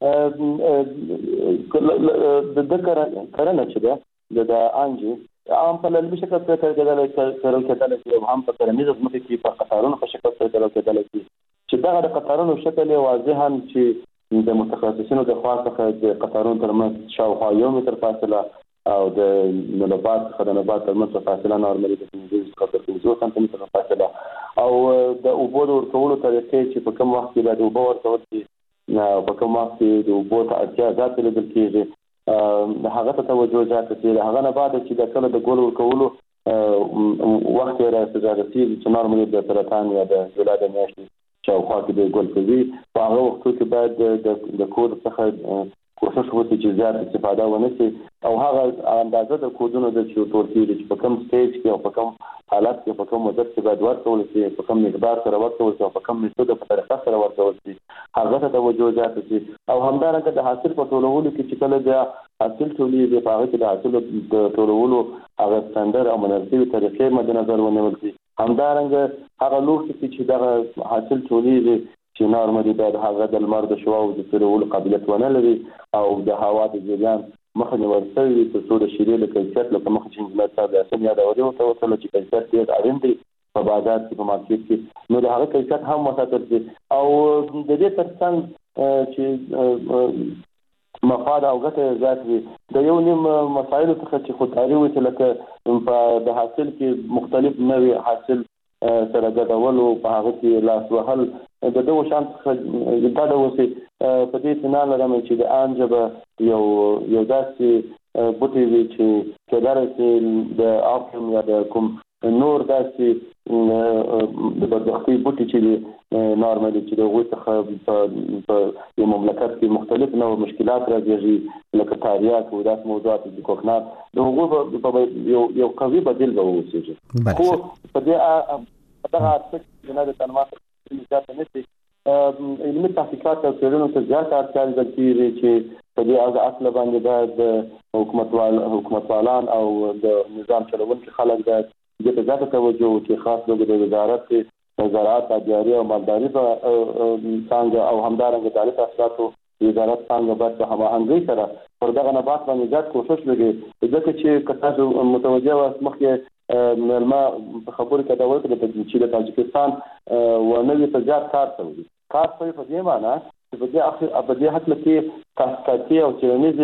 د کرنه چې ده د انجی عام په لږ شکل سره کېدل کېدل هم په کرنیزه ځمکه کې په قطارونو په شکل سره کېدل چې دغه د قطارونو شکل واضحاً چې د متخصصینو د خوا څخه د قطارونو ترمنځ شاوخوا یو متر فاصله او د نبات څخه د نبات ترمنځ فاصله نورمالي د پنځه تر پنځوس سانتي متره فاصله او د اوبو د ورکولو طریقې چې په کوم وخت کې باید اوبه ورکول شي په کوم وخت کې د اوبو ته اړتیا زیاته لیدل کېږي د هغه ته توجه زیاته شي. د هغه نه بعد چې د کله د ګل ورکولو وخت یې راځي چې نورمالي د سرطان یا د جولای د میاشتې شاوخوا کې د ګل کوي په هغه وختو کې باید د کود څخه کوشش وکړي چې زیات استفاده ونه شي او هغه اندازه د کودونو د چې تور کېږي چې په کوم سټیج کې او په کوم حالت کې په کوم مدت کې باید ورکول شي په کوم مقدار سره ورکول شي او په کوم میتود په طریقه سره ورکول شي هغه ته توجه زیات شي. او همدارنګه د حاصل په ټولولو کې چې کله د حاصل ټولې د هغه کې د حاصل د ټولولو هغه ستاندر او مناسب طریقې مد نظر ونیول شي. همدارنګه هغه لوښي چې د حاصل ټولې چې نورمالي باید هغه د لمر د شعاع د تیرولو قابلیت ونه لري او د هوا د جریان مخه نیول شوی تر څو د شیدې د کیفیت لکه مخه چې انجینر صاحب یاسین یادولي ورته وکړل چې کیفیت ډېر اړین دی په بازار کې په مارکیټ کې نو د هغه کیفیت هم وساتل شي او د دې ترڅنګ چې مفاد او ګټه زیات وي د یو نیم مسایلو څخه چې خودداري وي لکه په د حاصل کې مختلف نوي حاصل سره ګډول او په هغه کې لاس وهل د دوه شان څخه دا د وسی په دې تنه لرم چې د انجبه یو یو داسې بوټي وی چې کېدار چې د اپم یا د کوم نور داسې د بدبختی بوټي چې نورمالي چې د غوښه څخه په یو مملکت کې مختلف نوع مشکلات راځي لکه تاریخ او داس موضوعات د کوکنات د هغه په یو یو قوي بدیل به وسی خو په دې دغه اصل نه د تنمات زیاته نشي علمي تحقیقات او څېړنو ته زیات اړتیا لري چې په دې اصل باندې د حکومتوال حکومتوالان او د نظام چلوونکي خلک د دې ته زیاته توجه چې خاص د وزارت زراعت آبیاري او مالداري په څنګه او همدارنګه د تاسیساتو وزارت څنګه باید په هماهنګۍ سره پر دغه نبات باندې زیات کوشش وکړي ځکه چې کتاسو متوجه واس مخکې ملما په خبرو کې دا وایي چې د تاجکستان و نوې تجارت کار کوي کار کوي په دې معنی چې په دې اخر په دې حق کې تاسیساتي او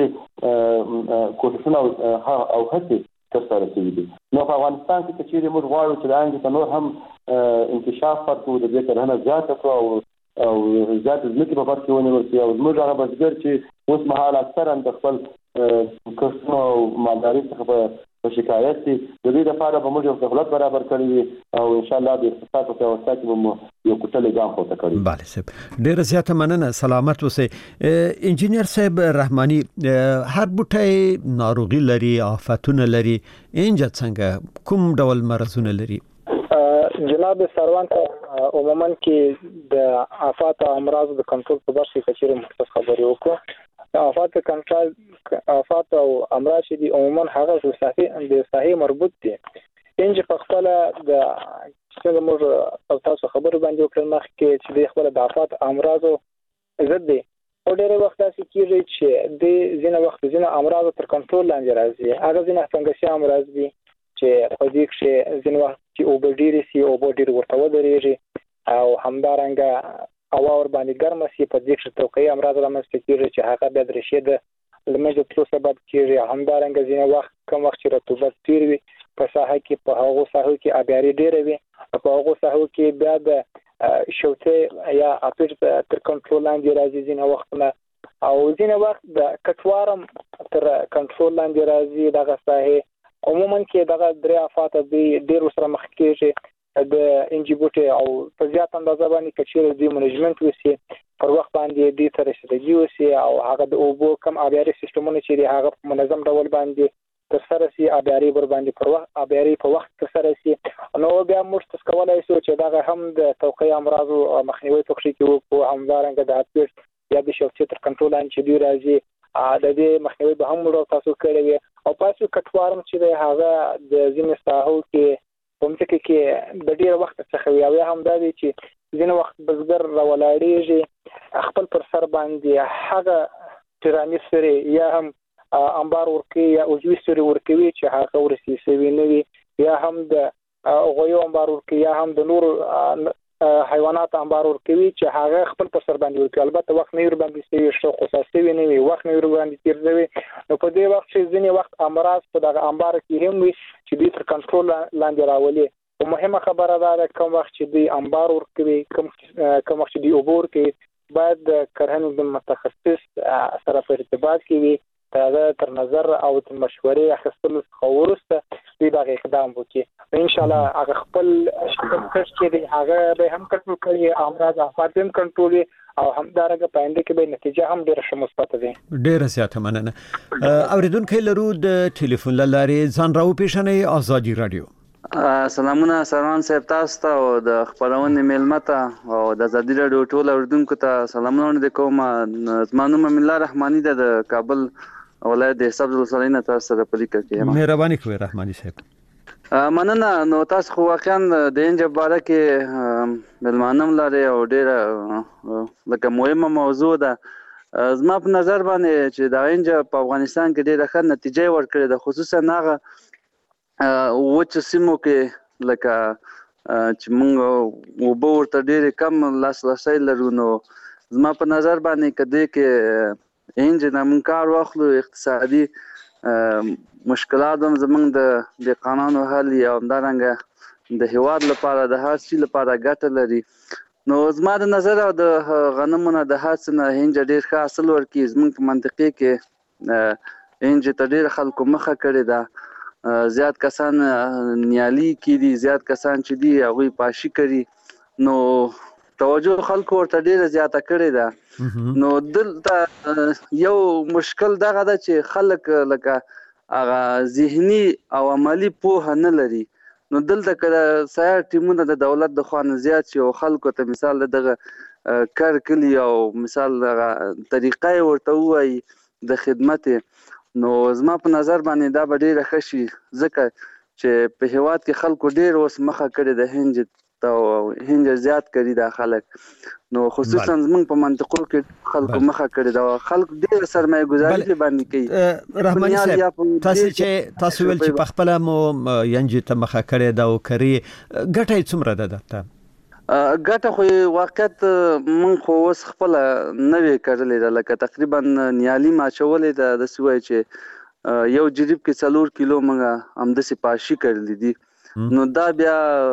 څېړنیزې کوششونه او هڅې ترسره شوي دي. نو په افغانستان کې چې موږ غواړو چې د انګلیس نور هم انکشاف ورکړو د دې کرهنه زیاته کړو او او زیات ځمکې په برخه ونیول شي او موږ هغه بزګر چې اوس مهال اکثرا د خپل کسبونو او مالداري څخه په شکایت دي د دې لپاره به موږ یو سهولت برابر کړی وي او ان شاء الله د اقتصاد په واسطه کې به یو کوټلې ګام پورته کړی. بله صاحب ډېره زیاته مننه سلامت اوسئ. انجینر صاحب رحماني هر بوټی ناروغي لري آفتونه لري انجه څنګه کوم ډول مرزونه لري؟ جناب سروان عموما کې د آفات او امراض د کنټرول په برخه کې چیرې مختص خبرې وکړو. آفات کنټرول آفات او امراض چې دي عموما هغه د صحي د صحي مربوط دي انځ په خپل د څنګه موږ تاسو خبرو باندې وکړل مخکې چې د خپل د آفات امراض زد دي او ډېر وخت داسې کېږي چې د ځینې وخت ځینې امراض تر کنټرول لاندې راځي هغه ځینې فنګسي امراض دي چې په دې کې ځینې وخت چې اوبه ډېرې سي اوبه ډېر ورته ودرېږي او همدارنګه هوا ور باندې ګرمه سي په دې کې توقعي امراض رامنځته کېږي چې هغه بیا د رشید لمجه تلو سبب کېږي همدارنګه ځینې وخت کوم وخت چې رطوبت ډېر وي په ساحه کې په هغو ساحو کې آبیاري ډېره وي په هغو ساحو کې بیا د شوتې یا اپیج تر کنټرول لاندې راځي ځینې وختونه او ځینې وخت د کټوارم تر کنټرول لاندې راځي دغه ساحې عموما کې دغه درې آفات دي ډېر سره مخ کېږي د انجیبوټي او په زیات اندازه باندې کچېره دی منیجمنت وسی پر وخت باندې دې تر رسیدګي وسی او هغه د اوبو کم آبیاري سیستمونه چې دی هغه په منظم ډول باندې تر سره سي آبیاري ور باندې پر وخت آبیاري په وخت تر سره سي نو بیا موږ تاسو کولای شو چې دغه هم د توقعي امراض او مخنیوي پکې کې وو هم دارنګه د اپیټ یا د شوکت تر کنټرول لاندې دی راځي د دې مخنیوي به هم موږ تاسو کړی او پاسو کټوارم چې دی هغه د ځینې ساحو کې په مټکه کې د ډیر وخت څخه وی هم دا دی چې ځینې وخت بزګر راولاړیږي خپل پر سر باندې هغه ترانې سره یا هم انبار ورکی یا اوجوي سره ورکوي چې هغه ورسي سوي نه وي یا هم د غویو انبار ورکی یا هم د نور حیوانات انبار ورکوي چې هغه خپل پر سر باندې ورکوي البته وخت نه ور باندې سوي شو خصوصي وي نه وي وخت نه ور باندې تیروي نو په دې وخت چې ځینې وخت امراض په دغه انبار کې هم وي چې د تر کنټرول لاندې راولي او مهمه خبره ده کوم وخت چې دی انبار ورکوي کوم کوم وخت چې دی عبور کې باید د کرهنې د متخصص سره په ارتباط کې وي دا تر نظر او د مشورې اخیستلو څخه وروسته دوی دغه اقدام وکړي ان شاء الله هغه خپل کش کې دی هغه به هم کنټرول کړي امراض افات هم کنټرول او همدارنګه پاینده کې به نتیجه هم ډیره ښه مثبت ده. ډیره زیاته مننه. اوریدونکو لرو د ټلیفون لارې ځان راو پیښنې آزادي رادیو. سلامونه سروان صاحب تاسو ته او د خبرونه میلمته او د آزادي رادیو ټول اوریدونکو ته سلامونه د کوم زمانو من الله رحماني د کابل ولایت د حساب زلسلینه تاسو سره په لیکه کې مهرباني کوي رحماني صاحب. مننه. نو تاسو خو واقعا د انجب باره کې ملمانم لري او ډیره لکه مهمه موضوع ده. زما په نظر باندې چې د انجب په افغانستان کې ډیره ښه نتیجه ورکړې ده، خصوصا هغه وچ سیمو کې لکه چې موږ وبو ورته ډېر کم لاسرسی لرو. نو زما په نظر باندې کده کې انج نه موږ کار واخلو اقتصادي مشکلات هم زموږ د د قانون حل یا همدارنګه د هیواد لپاره د هر شي لپاره ګټه لري. نو زما د نظر او د غنمونو د حاصل نه انج ډېر ښه حاصل ورکړي. زموږ په منطقې کې انج ته ډېر خلکو مخه کړې ده. زیات کسان نیالي کې دي، زیات کسان چې دي هغوی پاشي کوي. نو توجه خلکو ورته ډېره زیاته کړې ده. نو دلته یو مشکل دغه ده چې خلک لکه هغه ذهني او عملي پوهه نه لري. نو دلته که د سیار ټیمونه د دولت د خوا نه زیات شي او خلکو ته مثال دغه کار کلي او مثال هغه طریقه یې ورته ووایي د خدمت، نو زما په نظر باندې دا به ډېره ښه شي. ځکه چې په هیواد کې خلکو ډېر اوس مخه کړې ده هنج ته او هنج زیات کړي دا خلک. نو خصوصا زموږ په منطقو کې خلکو مخه کړې ده، خلک ډېر سرمایه ګزاري باندې کوي. رحماني صاحب تاسو چې تاسو ویل چې په خپل مو هنج ته مخه کړې ده او کری ګټه یې څومره ده درته؟ ګټه خو واقعیت مونږ خو اوس خپله نوې کرلې ده، لکه تقریبا نیالي ما اچولې ده. داسې وایي چې یو جریب کې څلور کیلو مونږ همداسې پاشي کرلې دي. نو دا بیا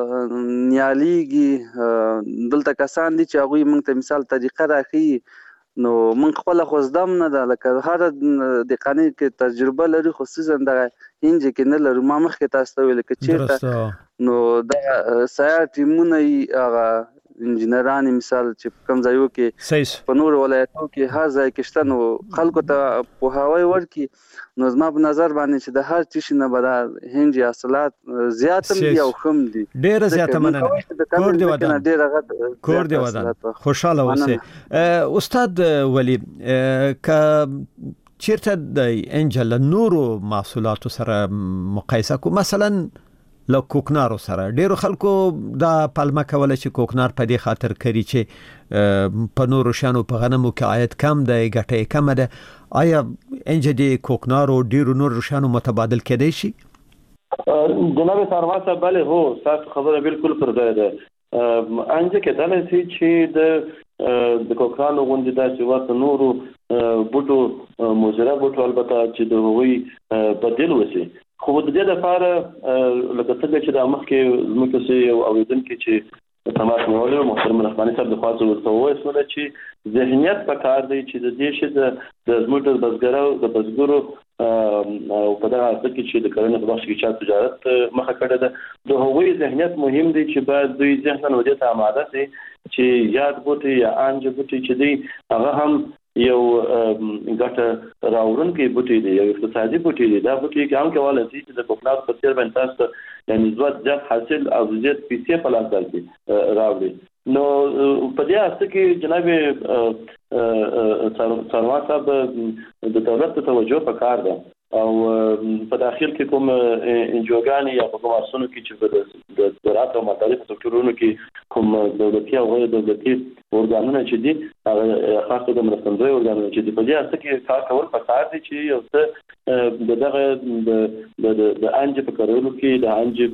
نیالیږي. دلته کسان دي چې هغوی مونږ ته مثال طریقه راښیي. نو مونږ خپله خو زده هم نه ده، لکه هر دهقاني کې تجربه لري، خصوصا دغه هنج کې نه لرو. ما مخکې تاسو ته ویل که چېرته نو د سیار ټیمونه یې هغه انجینران مثال چې کوم ځایو کې په نورو ولایتونو کې هر ځای کې شته، نو خلکو ته پوهاوی ورکړي. نو زما په نظر باندې چې د هر څه شي نه به دا هنج حاصلات زیات هم دي او ښه هم دي. ډېره زیاته مننه. کور دې ودان، کور دې ودان، خوشحاله اوسئ. استاد ولی که چیرته د هنج له نورو محصولاتو سره مقایسه کو، مثلا له کوکنارو سره ډیرو خلکو دا پلمه کوله چې کوکنار په دې خاطر کوي چې په نورو شانو په غنمو کې عاید کم دی، ګټه یې کمه ده. آیا انج د کوکنارو ډیرو نورو شانو متبادل کېدای شي؟ جناب سروان صاحب بله هو تاسو خبره بالکل پر ځای ده. انج کېدلی شي چې د د کوکنارو غوندې داسې ورته نورو بوټو مضره بوټو البته چې د هغوی بدیل وشي. خو د دې لپاره لکه څنګه چې د مخکې زموږ څه یو اورېدونکي چې تماس نیولی محترم رحماني صاحب د خوا څه ورته وویل چې ذهنیت پکار دی چې د دې شي د زموږ د بزګرو د بزګرو او په دغه اړه کې چې د کرنې په بخش کې چې تجارت مخه کړې ده، د هغوی ذهنیت مهم دی چې باید دوی ذهناً ودې ته آماده شي چې یاد بوټي یا انج بوټي چې دی هغه هم یو ګټه راوړونکی بوټي دی، یو اقتصادي بوټي دی. دا بوټي کې هم کولای شي چې د کوکنارو په څېر باندې تاسو ته یعنې زیات زیات حاصل او زیات پیسې په لاس درکړي راوړي. نو په دې اساس کې جناب سروان صاحب د دولت ته توجه پکار ده او په داخل کې کوم انجوګانې یا په کوم اسونو کې چې د زراعت او مالدارۍ په سکتورونو کې کوم دولتي او غیر دولتي ارګانونه چې دي هغه خاص د مرستندوی ارګانونه چې دي په دې اساس کې کار کول پکار دي چې یو څه د دغه د انج په کارولو کې د انج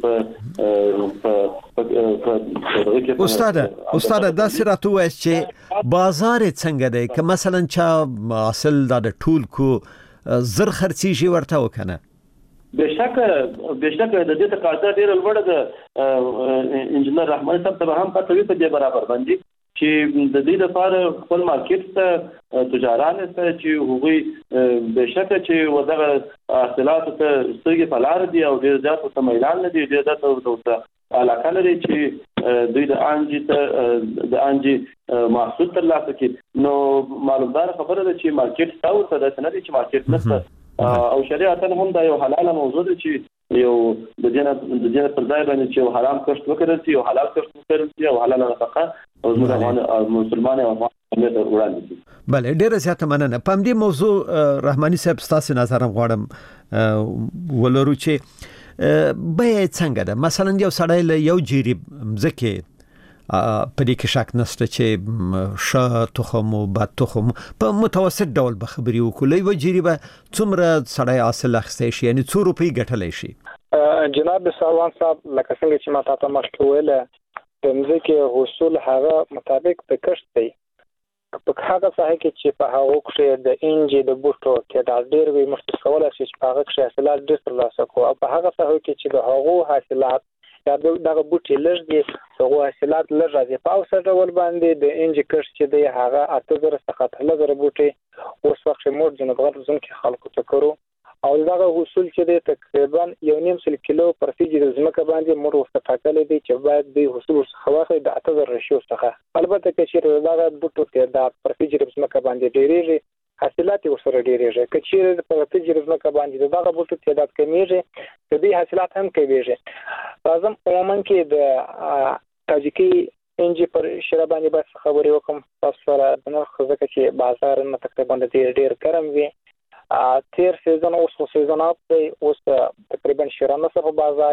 په استاد استاد دا سره تو چې بازار څنګه دی که مثلا چا اصل د ټول کو زر خرڅیږي ورته وکنه؟ بشک بشک د دې تقاضا ډیره لوړه ده. انجنیر رحماني صاحب ته هم پته وي په دې برابر باندې چې د دې لپاره خپل مارکیټ ته تجاران ته چې هغوی بشک چې ودغه حاصلات ته سترګې په لار دي او ډیر زیات ته میلان نه دي، ډیر زیات ته علاقه لري چې دوی د انجی ته د انجی محصول ترلاسه کړي. نو معلومدار خبره ده چې مارکیټ تا ورته د سند چې مارکیټ نشته او شریعت هم دا یو حلاله موضوع ده چې یو د جنت د جنت پر ځای باندې چې حرام کښت وکړي چې یو حلال کښت وکړي چې یو حلاله نفقه او زموږ مسلمان او افغان ته وړاندې شي. بله ډیره زیاته مننه. په دې موضوع رحماني صاحب ستاسو نظر غواړم ولرو چې به څنګه ده. مثلا یو سړی له یو جیری مزکه په دې کې شک نشته چې ش تخم او بد تخم په متوسط ډول به خبري وکړي و جیری به څومره سړی حاصل اخستې شي، یعنی څو روپۍ ګټلې شي. جناب سروان صاحب لکه څنګه چې ما تاسو مخکې ویل د مزکه حصول هغه مطابق د کښت دی. په هغه ځای کې چې په هغه کې د انجی د بوټو کې د ډیر وی مختصوله شي چې په هغه کې حاصلات ډیر ترلاسه کوي او په هغه ځای کې چې د هغه حاصلات یا دغه بوټي لږ دي هغه حاصلات لږ راځي په اوسه ډول باندې د انجی کښت چې دی هغه اته زره څخه تر لږ بوټي اوس وخت موږ جنوب غرب زون کې خلکو ته کړو او دغه حصول چې دی تقریبا یو نیم سل کیلو پر فیجی د زمکه باندې موږ ورته ټاکلې دي چې باید د حصول څخه واخلي د اته زره رشیو څخه. البته چې دغه بوټو کې د پر فیجی د زمکه باندې ډېریږي حاصلات ورسره ډېریږي. که چیرې په فیجی د زمکه باندې دغه بوټو تعداد کمیږي د دې حاصلات هم کمیږي. لازم عموما کې د تاجیکی انجی پر شرا باندې بس خبرې وکم تاسو سره د نرخ ځکه چې بازار نه تقریبا ډېر ډېر ګرم وي. تیر سیزن اوس سیزن اپ دی اوس تقریبا شرا نه په بازار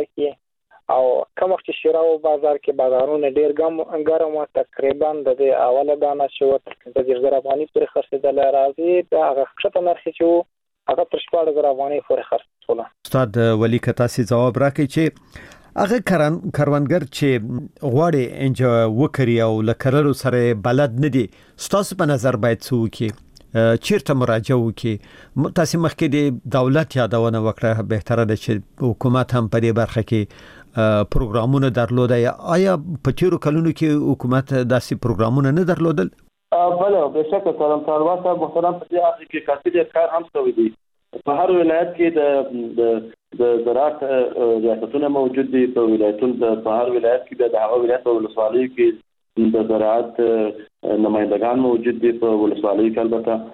کې او کوم وخت شرا او بازار کې بازارونه ډېر ګم ګرم او تقریبا د اوله دانه شو د زر افغاني پر خرڅېدل راځي د هغه ښه نرخ چې هغه تر شپږ زره افغاني پر خرڅول. استاد ولی کتا سي جواب راکړي چې هغه کارن کاروانګر چې غواړي انج وکړي او لکرلو سره بلد نه دي ستاسو په نظر باید څه وکړي، چیرته مراجعه وکړي؟ تاسو مخکې د دولت یادونه وکړه، بهتره ده چې حکومت هم په دې برخه کې پروګرامونه درلودای. آیا په تیرو کلونو کې حکومت داسې پروګرامونه نه درلودل؟ بله بشک کارم کاروان صاحب محترم په دې اخر کې کافي کار هم شوی دی. په هر ولایت کې د د د زراعت ریاستونه موجود دي. په ولایتونو په هر ولایت کې د هغه ولایت او ولسوالۍ کې د زراعت نمائندگان موجود دي. په ولسوالۍ کې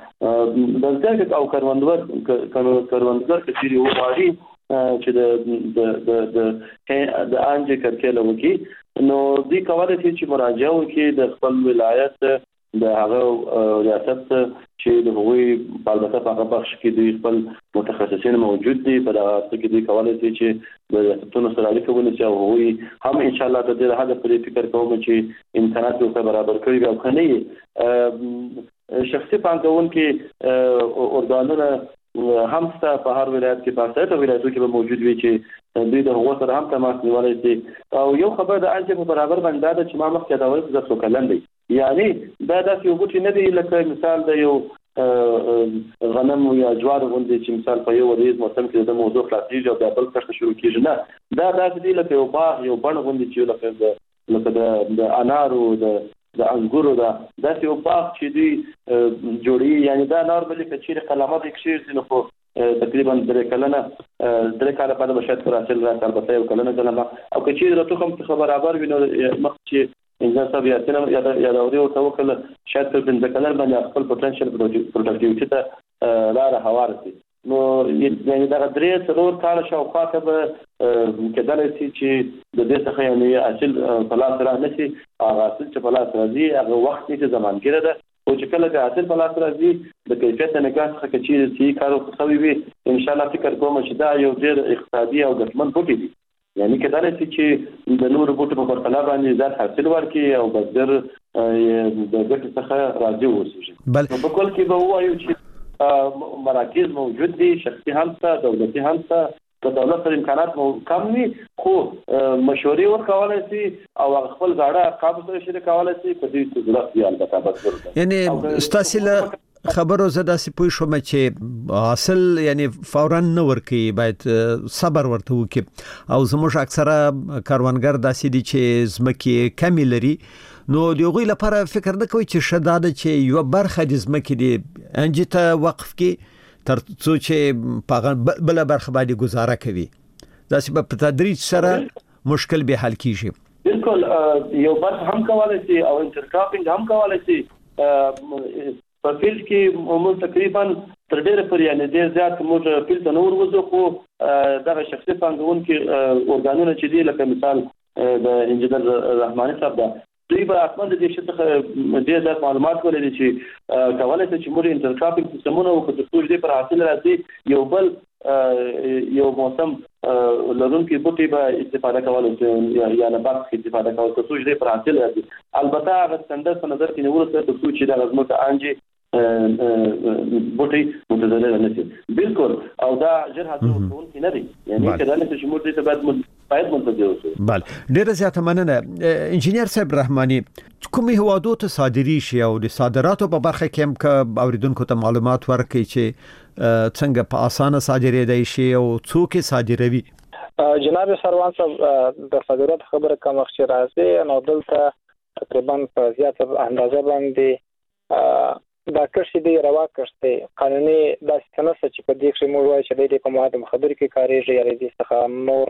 البته د ځکه او کاروانګر کاروانګر چې یو واري چې د د د د د انجی کړکېل وکي نو دوی کولای شي چې مراجعه وکړي د خپل ولایت د هغه ریاست چې د هغوی په البته په هغه بخش کې دوی خپل متخصصین موجود دي. په دغه کې دوی کولای شي چې د ریاستونو سره اړیکه ونیسي او هغوی هم انشاءالله د دې هغه په فکر کوم چې امکانات ورته برابر کړي او کنه شخصي پانګونکي ارګانونه هم ستا په هر ولایت کې په هر ولایت کې به موجود وي چې دوی د هغو سره هم تماس نیولای شي. او یو خبر د انجی په برابر باندې ده چې ما مخکې دا ویل چې څو کلن دی، یعنی دا داسې یو بوټی نه دی لکه مثال د یو غنم یا جوار غوندې چې مثال په یو ورځ موسم کې د موضوع خلاصېږي او د بل کښت شروع کېږي. نه دا داسې دی لکه یو باغ یو بڼ غوندې چې لکه د لکه د د انارو د د انګورو دا داسې یو باغ چې دوی جوړي. یعنی دا نارملي که چیرې قلمه دې کښېږدي نو خو تقریبا درې کلنه درې کاله بعد به شاید پر حاصل راشي، البته یو کلنه کلمه او که چیرې د تخم څخه برابر وي نو مخکې چې انسان صاحب یادونه یادوري ورته وکړه شاید تر پنځه کلن باندې خپل پوتنشل پروډکټیوټي ته لاره هواره شي. نو یعنی دا درې څلور کاله شاوخوا ته به کېدلی شي چې د دې څخه یعنې حاصل په لاس را نه شي. هغه حاصل چې په لاس راځي هغه وخت یې چې زمانګیره ده او چې کله د حاصل په لاس راځي د کیفیت نګاه څخه که چیرې صحیح کار ورته وي انشاءالله فکر کوم چې دا یو ډېر اقتصادي او ګټمن بوټی دی. یعنی کېدلی شي چې د نورو بوټو په پرتله باندې زیات حاصل ورکړي او بزګر د ګټې څخه راضي واوسي. نو په کل کې به ووایو چې مراکز موجود دي، شخصي هم شته، دولتي هم شته. د دولت سره امکانات کم وي خو مشورې ورکولی شي او خپل زاړه ارقامو سره شریکولی شي که دوی ته ضرورت وي البته بزګرو ته. یعنې ستاسې له خبرو زدا سي پوي شو چې حاصل یعنی فورا نه ورکي باید صبر ورته وکي او زموږ اکثره کاروانګر داسې دي چې زمکه کمی لري نو دیغوی لپاره فکر نه کوي چې شداده چې یو برخه د زمکه دی انجته وقف کې تر څو چې بل برخه باندې گزاره کوي داسې په تدریج سره مشکل به حل کیږي بالکل یو برخه هم کولای شي او انټرکراپینګ هم کولای شي په فیلډ کې موږ تقریبا تر ډیره پورې یعنی ډیر زیات موږ فیلډ ته نور وځو خو دغه شخصي پانګون کې اورګانونه چې دی لکه مثال د انجنیر رحماني صاحب دا دوی به اصلا د دې شته ډیر زیات معلومات ولري چې کولای شي چې موږ انټرکراپینګ سیستمونه او د ټول دې پر حاصل راځي یو بل یو موسم لرونکي بوټي به استفاده کول یا نه باندې استفاده کول تر څو دې پر حاصل راځي البته هغه څنګه په نظر کې نیول سره تر څو چې د غزمو ته انجي بوټي متضرر نه شي بالکل او دا جر حاصل کول کې نه دي یعنی کله چې موږ دې ته بعد باید منتظر اوسو بله ډیره زیاته مننه انجینیر صاحب رحماني کومې هوادو ته صادري شي او د صادراتو په برخه کې هم ک اوریدونکو ته معلومات ورکړي چې څنګه په اسانه صادرېدای شي او څوک صادروي جناب سروان صاحب د صادرات خبره کوم وخت راځي نو دلته تقریبا په زیاته اندازه باندې دا کښې دی روا کښې قانوني داسې څه نشته چې په دې کښې موږ وایو چې دی په مواد مخدرو کې کارېږي یا د دې څخه نور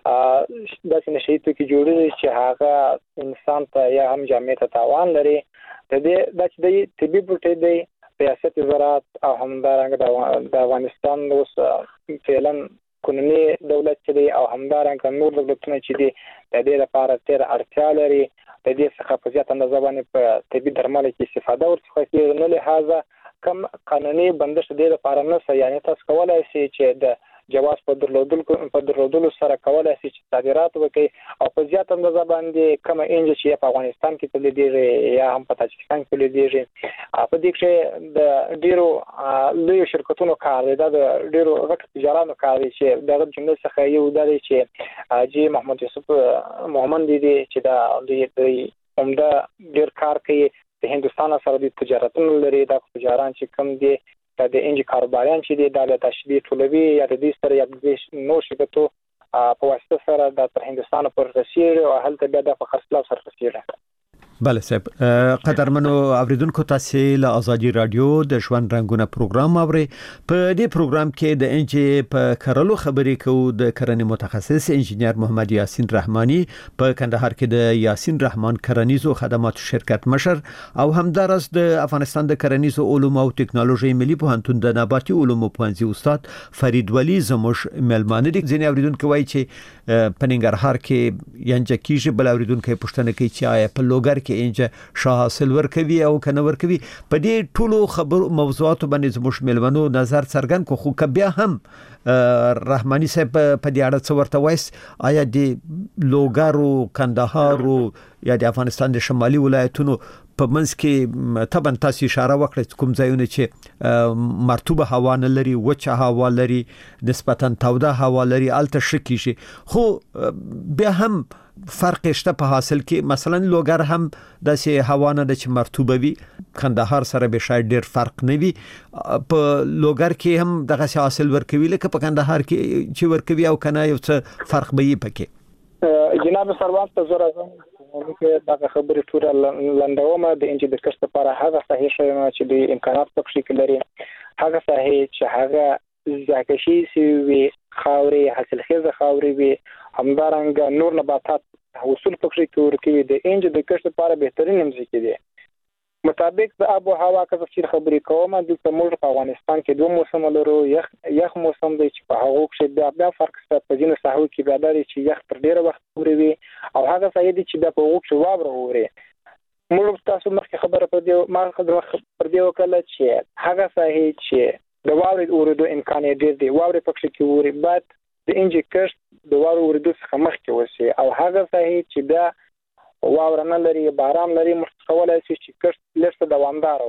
داسې نشهیي توکي جوړېږي چې هغه انسان ته یا هم جامع ته تاوان لري د دې دا چې دی طبي بوټی دی ریاست زراعت او همدارنګه د افغانستان اوس فعلا قانوني دولت چې دی او همدارنګه نور دولتونه چې دي د دې لپاره تر اړتیا لري د دې څخه په زیات اندازه باندې په طبي درملو کې استفاده ورڅخه کیږي نو لهدا کم قانوني بندش دې لپاره نه یعنی تاسو کولای شئ چې د جواز په درلودل په درلودل سره کولای شي چې صادرات وکړي او په زیات اندازه باندې کوم انجن چې په افغانستان کې تولیدېږي یا هم په تاجکستان کې تولیدېږي په دې کې د ډیرو لوی شرکتونو کار دی د ډیرو غټ تجارانو کار دی چې دغه جمله څخه یو دی چې حاجی محمد یوسف محمد دی چې دا د عمده ډیر کار کوي د هندستان سره د تجارتونو لري د تجاران چې کم دي د انجی کاروباریان چې دی د تشبیه ټولوي یا د دې سره یا نو شرکتو په واسطه سره د تر هندستان پر رسیدي او هلته بیا د خرڅلاو سره رسیدي بله صاحب قدرمنو اوریدونکو تاسو له ازادي رادیو د ژوند رنگونه پروګرام اوري په دې پروګرام کې د انجی په کارلو خبرې کوو د کرنې متخصص انجینیر محمد یاسین رحماني په کندهار کې د یاسین رحمان کرنیزو خدماتو شرکت مشر او همدارس د افغانستان د کرنیزو علومو او ټکنالوژي ملي پوهنتون د نباتي علومو پوهنځي استاد فرید ولی زموږ ملمانه دي ځینې اوریدونکو وایي چې په ننګرهار کې ینجه کیږي بل اوریدونکو پوښتنه کوي چې آیا په لوګر انجه شاه حاصل ورکوي او کنه ورکوي په دې ټولو خبر موضوعات باندې زموږ ملمنو نظر څرګند کو خو کبیا هم رحماني صاحب په دې اړه څه ورته وایس آیا د لوګارو کندهارو یا د افغانستان د شمالي ولایتونو په منځ کې طبعا تاسو اشاره وکړه کوم ځایونه چې مرطوبه هوا نه لري وچه هوا لري نسبتا توده هوا لري الته شکی شي خو بیا هم فرق شته په حاصل کې مثلا لوګر هم د سي هوا نه د چې مرطوبه وي کندهار سره به شاید ډیر فرق نه وي په لوګر کې هم دغه حاصل ورکوي لکه په کندهار کې چې ورکوي او کنه یو څه فرق به یې پکې جناب سروان ته زړه نو کې دا خبرې ټول لندومه د انجی د کښت لپاره هغه صحیح شوی چې د امکانات پکې کې لري هغه صحیح چې هغه ځکه شي وي خاوري حاصل خیزه خاوري وي همدارنګه نور نباتات حاصل پکې کې ورکوي د انجی د کښت لپاره بهترین مزيکي دي مطابق د آب او هوا که څه خبرې کوم د موږ په افغانستان کې دوه موسم لرو یخ یخ موسم دی چې په هغه کې بیا بیا فرق شته په ځینو ساحو کې بیا لري چې یخ تر ډیره وخت پورې وي او هغه ځای دی چې بیا په هغه کې واوره ووري موږ تاسو مخکې خبره پر دې ما خبره پر دې وکړه چې هغه ځای چې د واورې اوریدو امکان ډیر دی واورې پکې کې ووري بعد د انجی کښت د واورې اوریدو څخه مخکې وسی او هغه ځای چې بیا واوره نه لري باران لري مستقولای شي چې کښت لسته دوامدار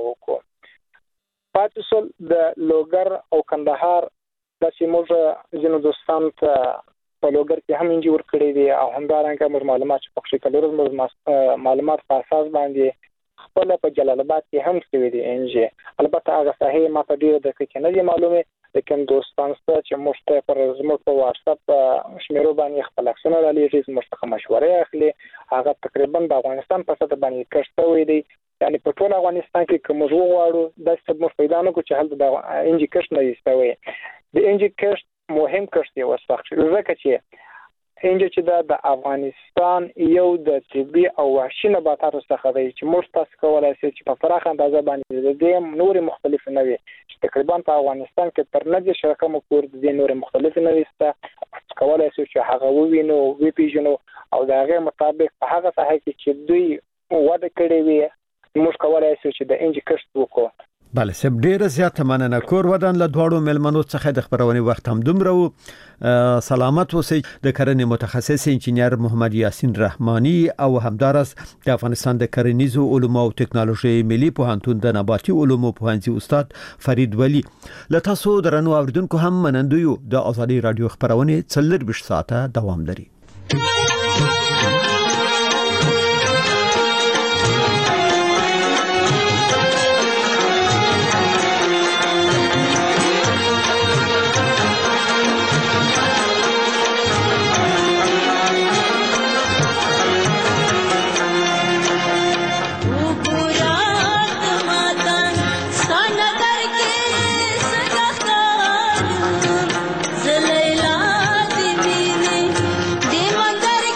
وکړو پاتې سول د لوګر او کندهار د سیموزه جنو دوستان ته په لوګر کې هم انجی ور کړی دي او همدارنګه موږ معلومات چې پکې کلور موږ معلومات په اساس باندې خپل په جلال آباد کې هم شوی دی ان جی البته هغه صحیح ما په ډیره د کې نه دی معلومه لیکن دوستان څخه چې موږ پر زموږ په واتس اپ شمیرو باندې خپل عکسونه را لېږي زموږ څخه مشوره اخلي هغه تقریبا د افغانستان په سطح باندې کښته وي دی یعنی په ټول افغانستان کې کوم وغواړو د څه موږ پیدا نه کو چې هلته د ان جی کښت نه ایستوي د ان جی کښت مهم کښت دی وسخت ځکه چې ان جی چې د افغانستان یو د طبي او وحشي نباتاتو څخه دی چې موږ تاسو کولای شئ چې په پراخه اندازه باندې د نور مختلف نوي چې تقریبا په افغانستان کې تر نه دي شرکم کور د نور مختلف نوي ست کولای شئ چې هغه ووینو وی پیژنو او د هغه مطابق په هغه څه کې چې دوی وده کړی وي موږ کولای شو چې د انجی کښت وکړو. بله سب ډیره زیاته مننه کور ودان له دواړو ملمنو څخه د خبرونې وخت هم دومره و سلامت اوسئ. د کرنې متخصص انجینر محمد یاسین رحمانی او همدارس د افغانستان د کرنیزو علومو او ټکنالوژي ملي پوهنتون د نباتي علومو پوهنځي استاد فرید ولی له تاسو درنو اوریدونکو هم منندوی د ازادي رادیو خبرونه څلور بیش ساعته دوام لري. Zalay la di mine, di magar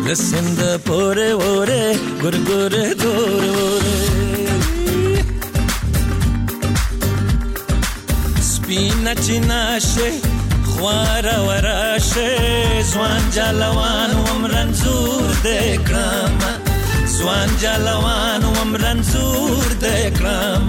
لسند پوره وره ګور ګور دور وره سپینا چیناشه خوارا وراشه زوان جلوان ومرنزور دکرام زوان جلوان ومرنزور دکرام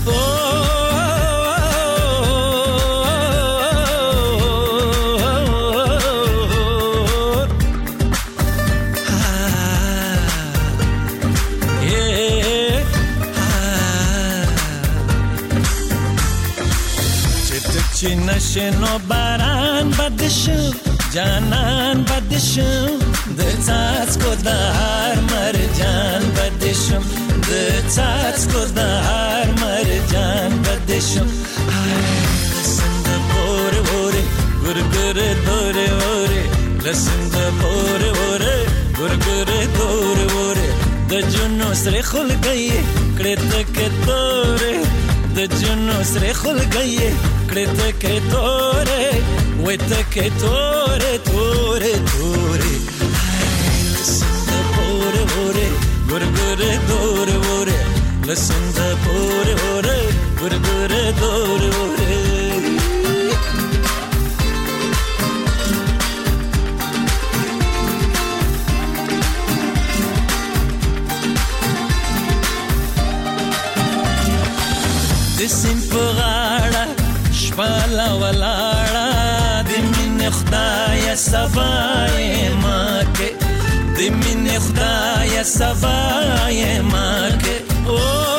چی نشنو باران بدشم جانان بدشم د څاڅکو د هر مرجان بدشم د څاڅکو د هر مرجان بدشم لسند پوره وره ګور ګور دور وره لسند پوره وره ګور ګور دور وره د جنو سره خلګي کړه تک توره د جنو سره خلګي کړه کې تورې وې ته کې تورې تورې تورې لسند پوره وره ګور ګور دور وره لسند پوره وره ګور ګور دور وره د سیمپغاړه شپالا ولاړه د مين خدای سبای ماکه د مين خدای سبای ماکه او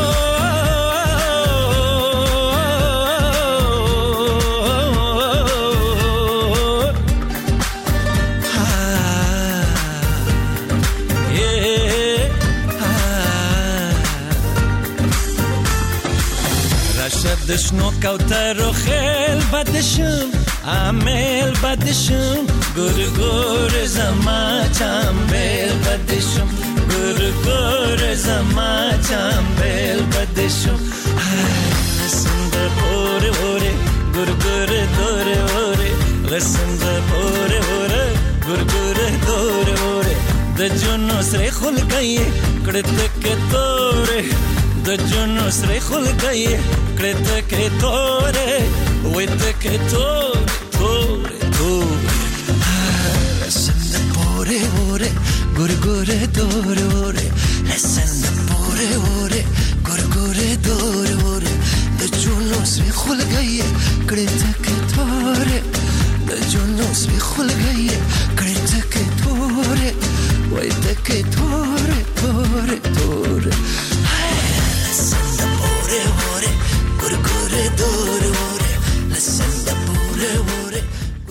دشنو کوترو خیل بدشم عامل بدشم ګور ګور زما چامبل بدشم ګور ګور زما چامبل بدشم لسند پوره وره ګور ګور دور وره لسند پوره وره ګور ګور دور وره د جنو سره خلګي کړه تک توره د جنو سره خلګي کړه تک توره وې تک توره توره توره لسند پوره وره ګور ګور دور وره لسند پوره وره ګور ګور دور وره د جنو سره خلګي کړه تک توره د جنو سره خلګي کړه تک توره وې تک توره توره توره لسند پوره وره ګور ګور دور وره لسند پوره وره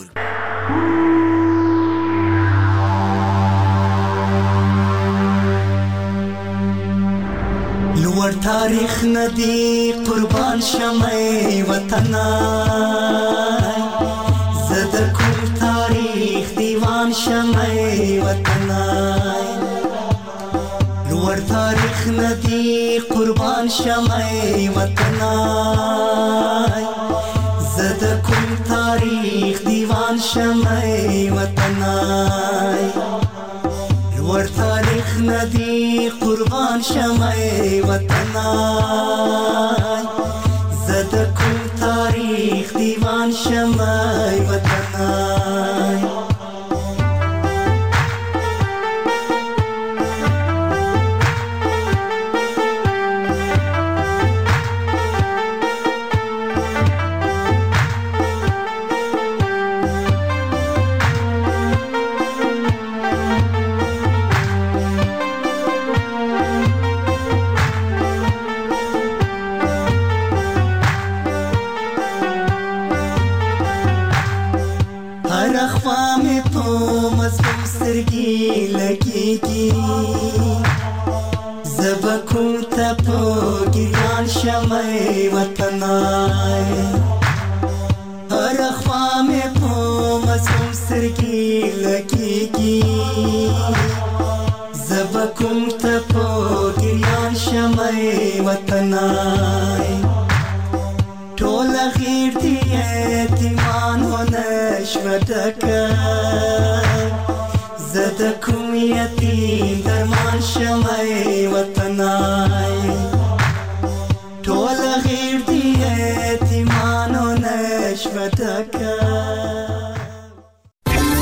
لوړ تاریخ ندی قربان شمه وطنا زد کوم تاریخ دیوان شمه وطنا لوړ تاریخ ندی قربان شمه وطنا زد کوم تاریخ دیوان شمه وطنا لوړ تاریخ ندی قربان شمه وطنا زد کوم تاریخ دیوان شمه وطنا زبکم تپو گریان شمع وطنا هر اخوام پو مزم سرگی لگیگی زبکم تپو گریان شمع وطنا ټول غیر دی اعتمان و نشمتک زد کوم یتیم درمان شمای وطنای ټول غیر دی یتیمانو نشوت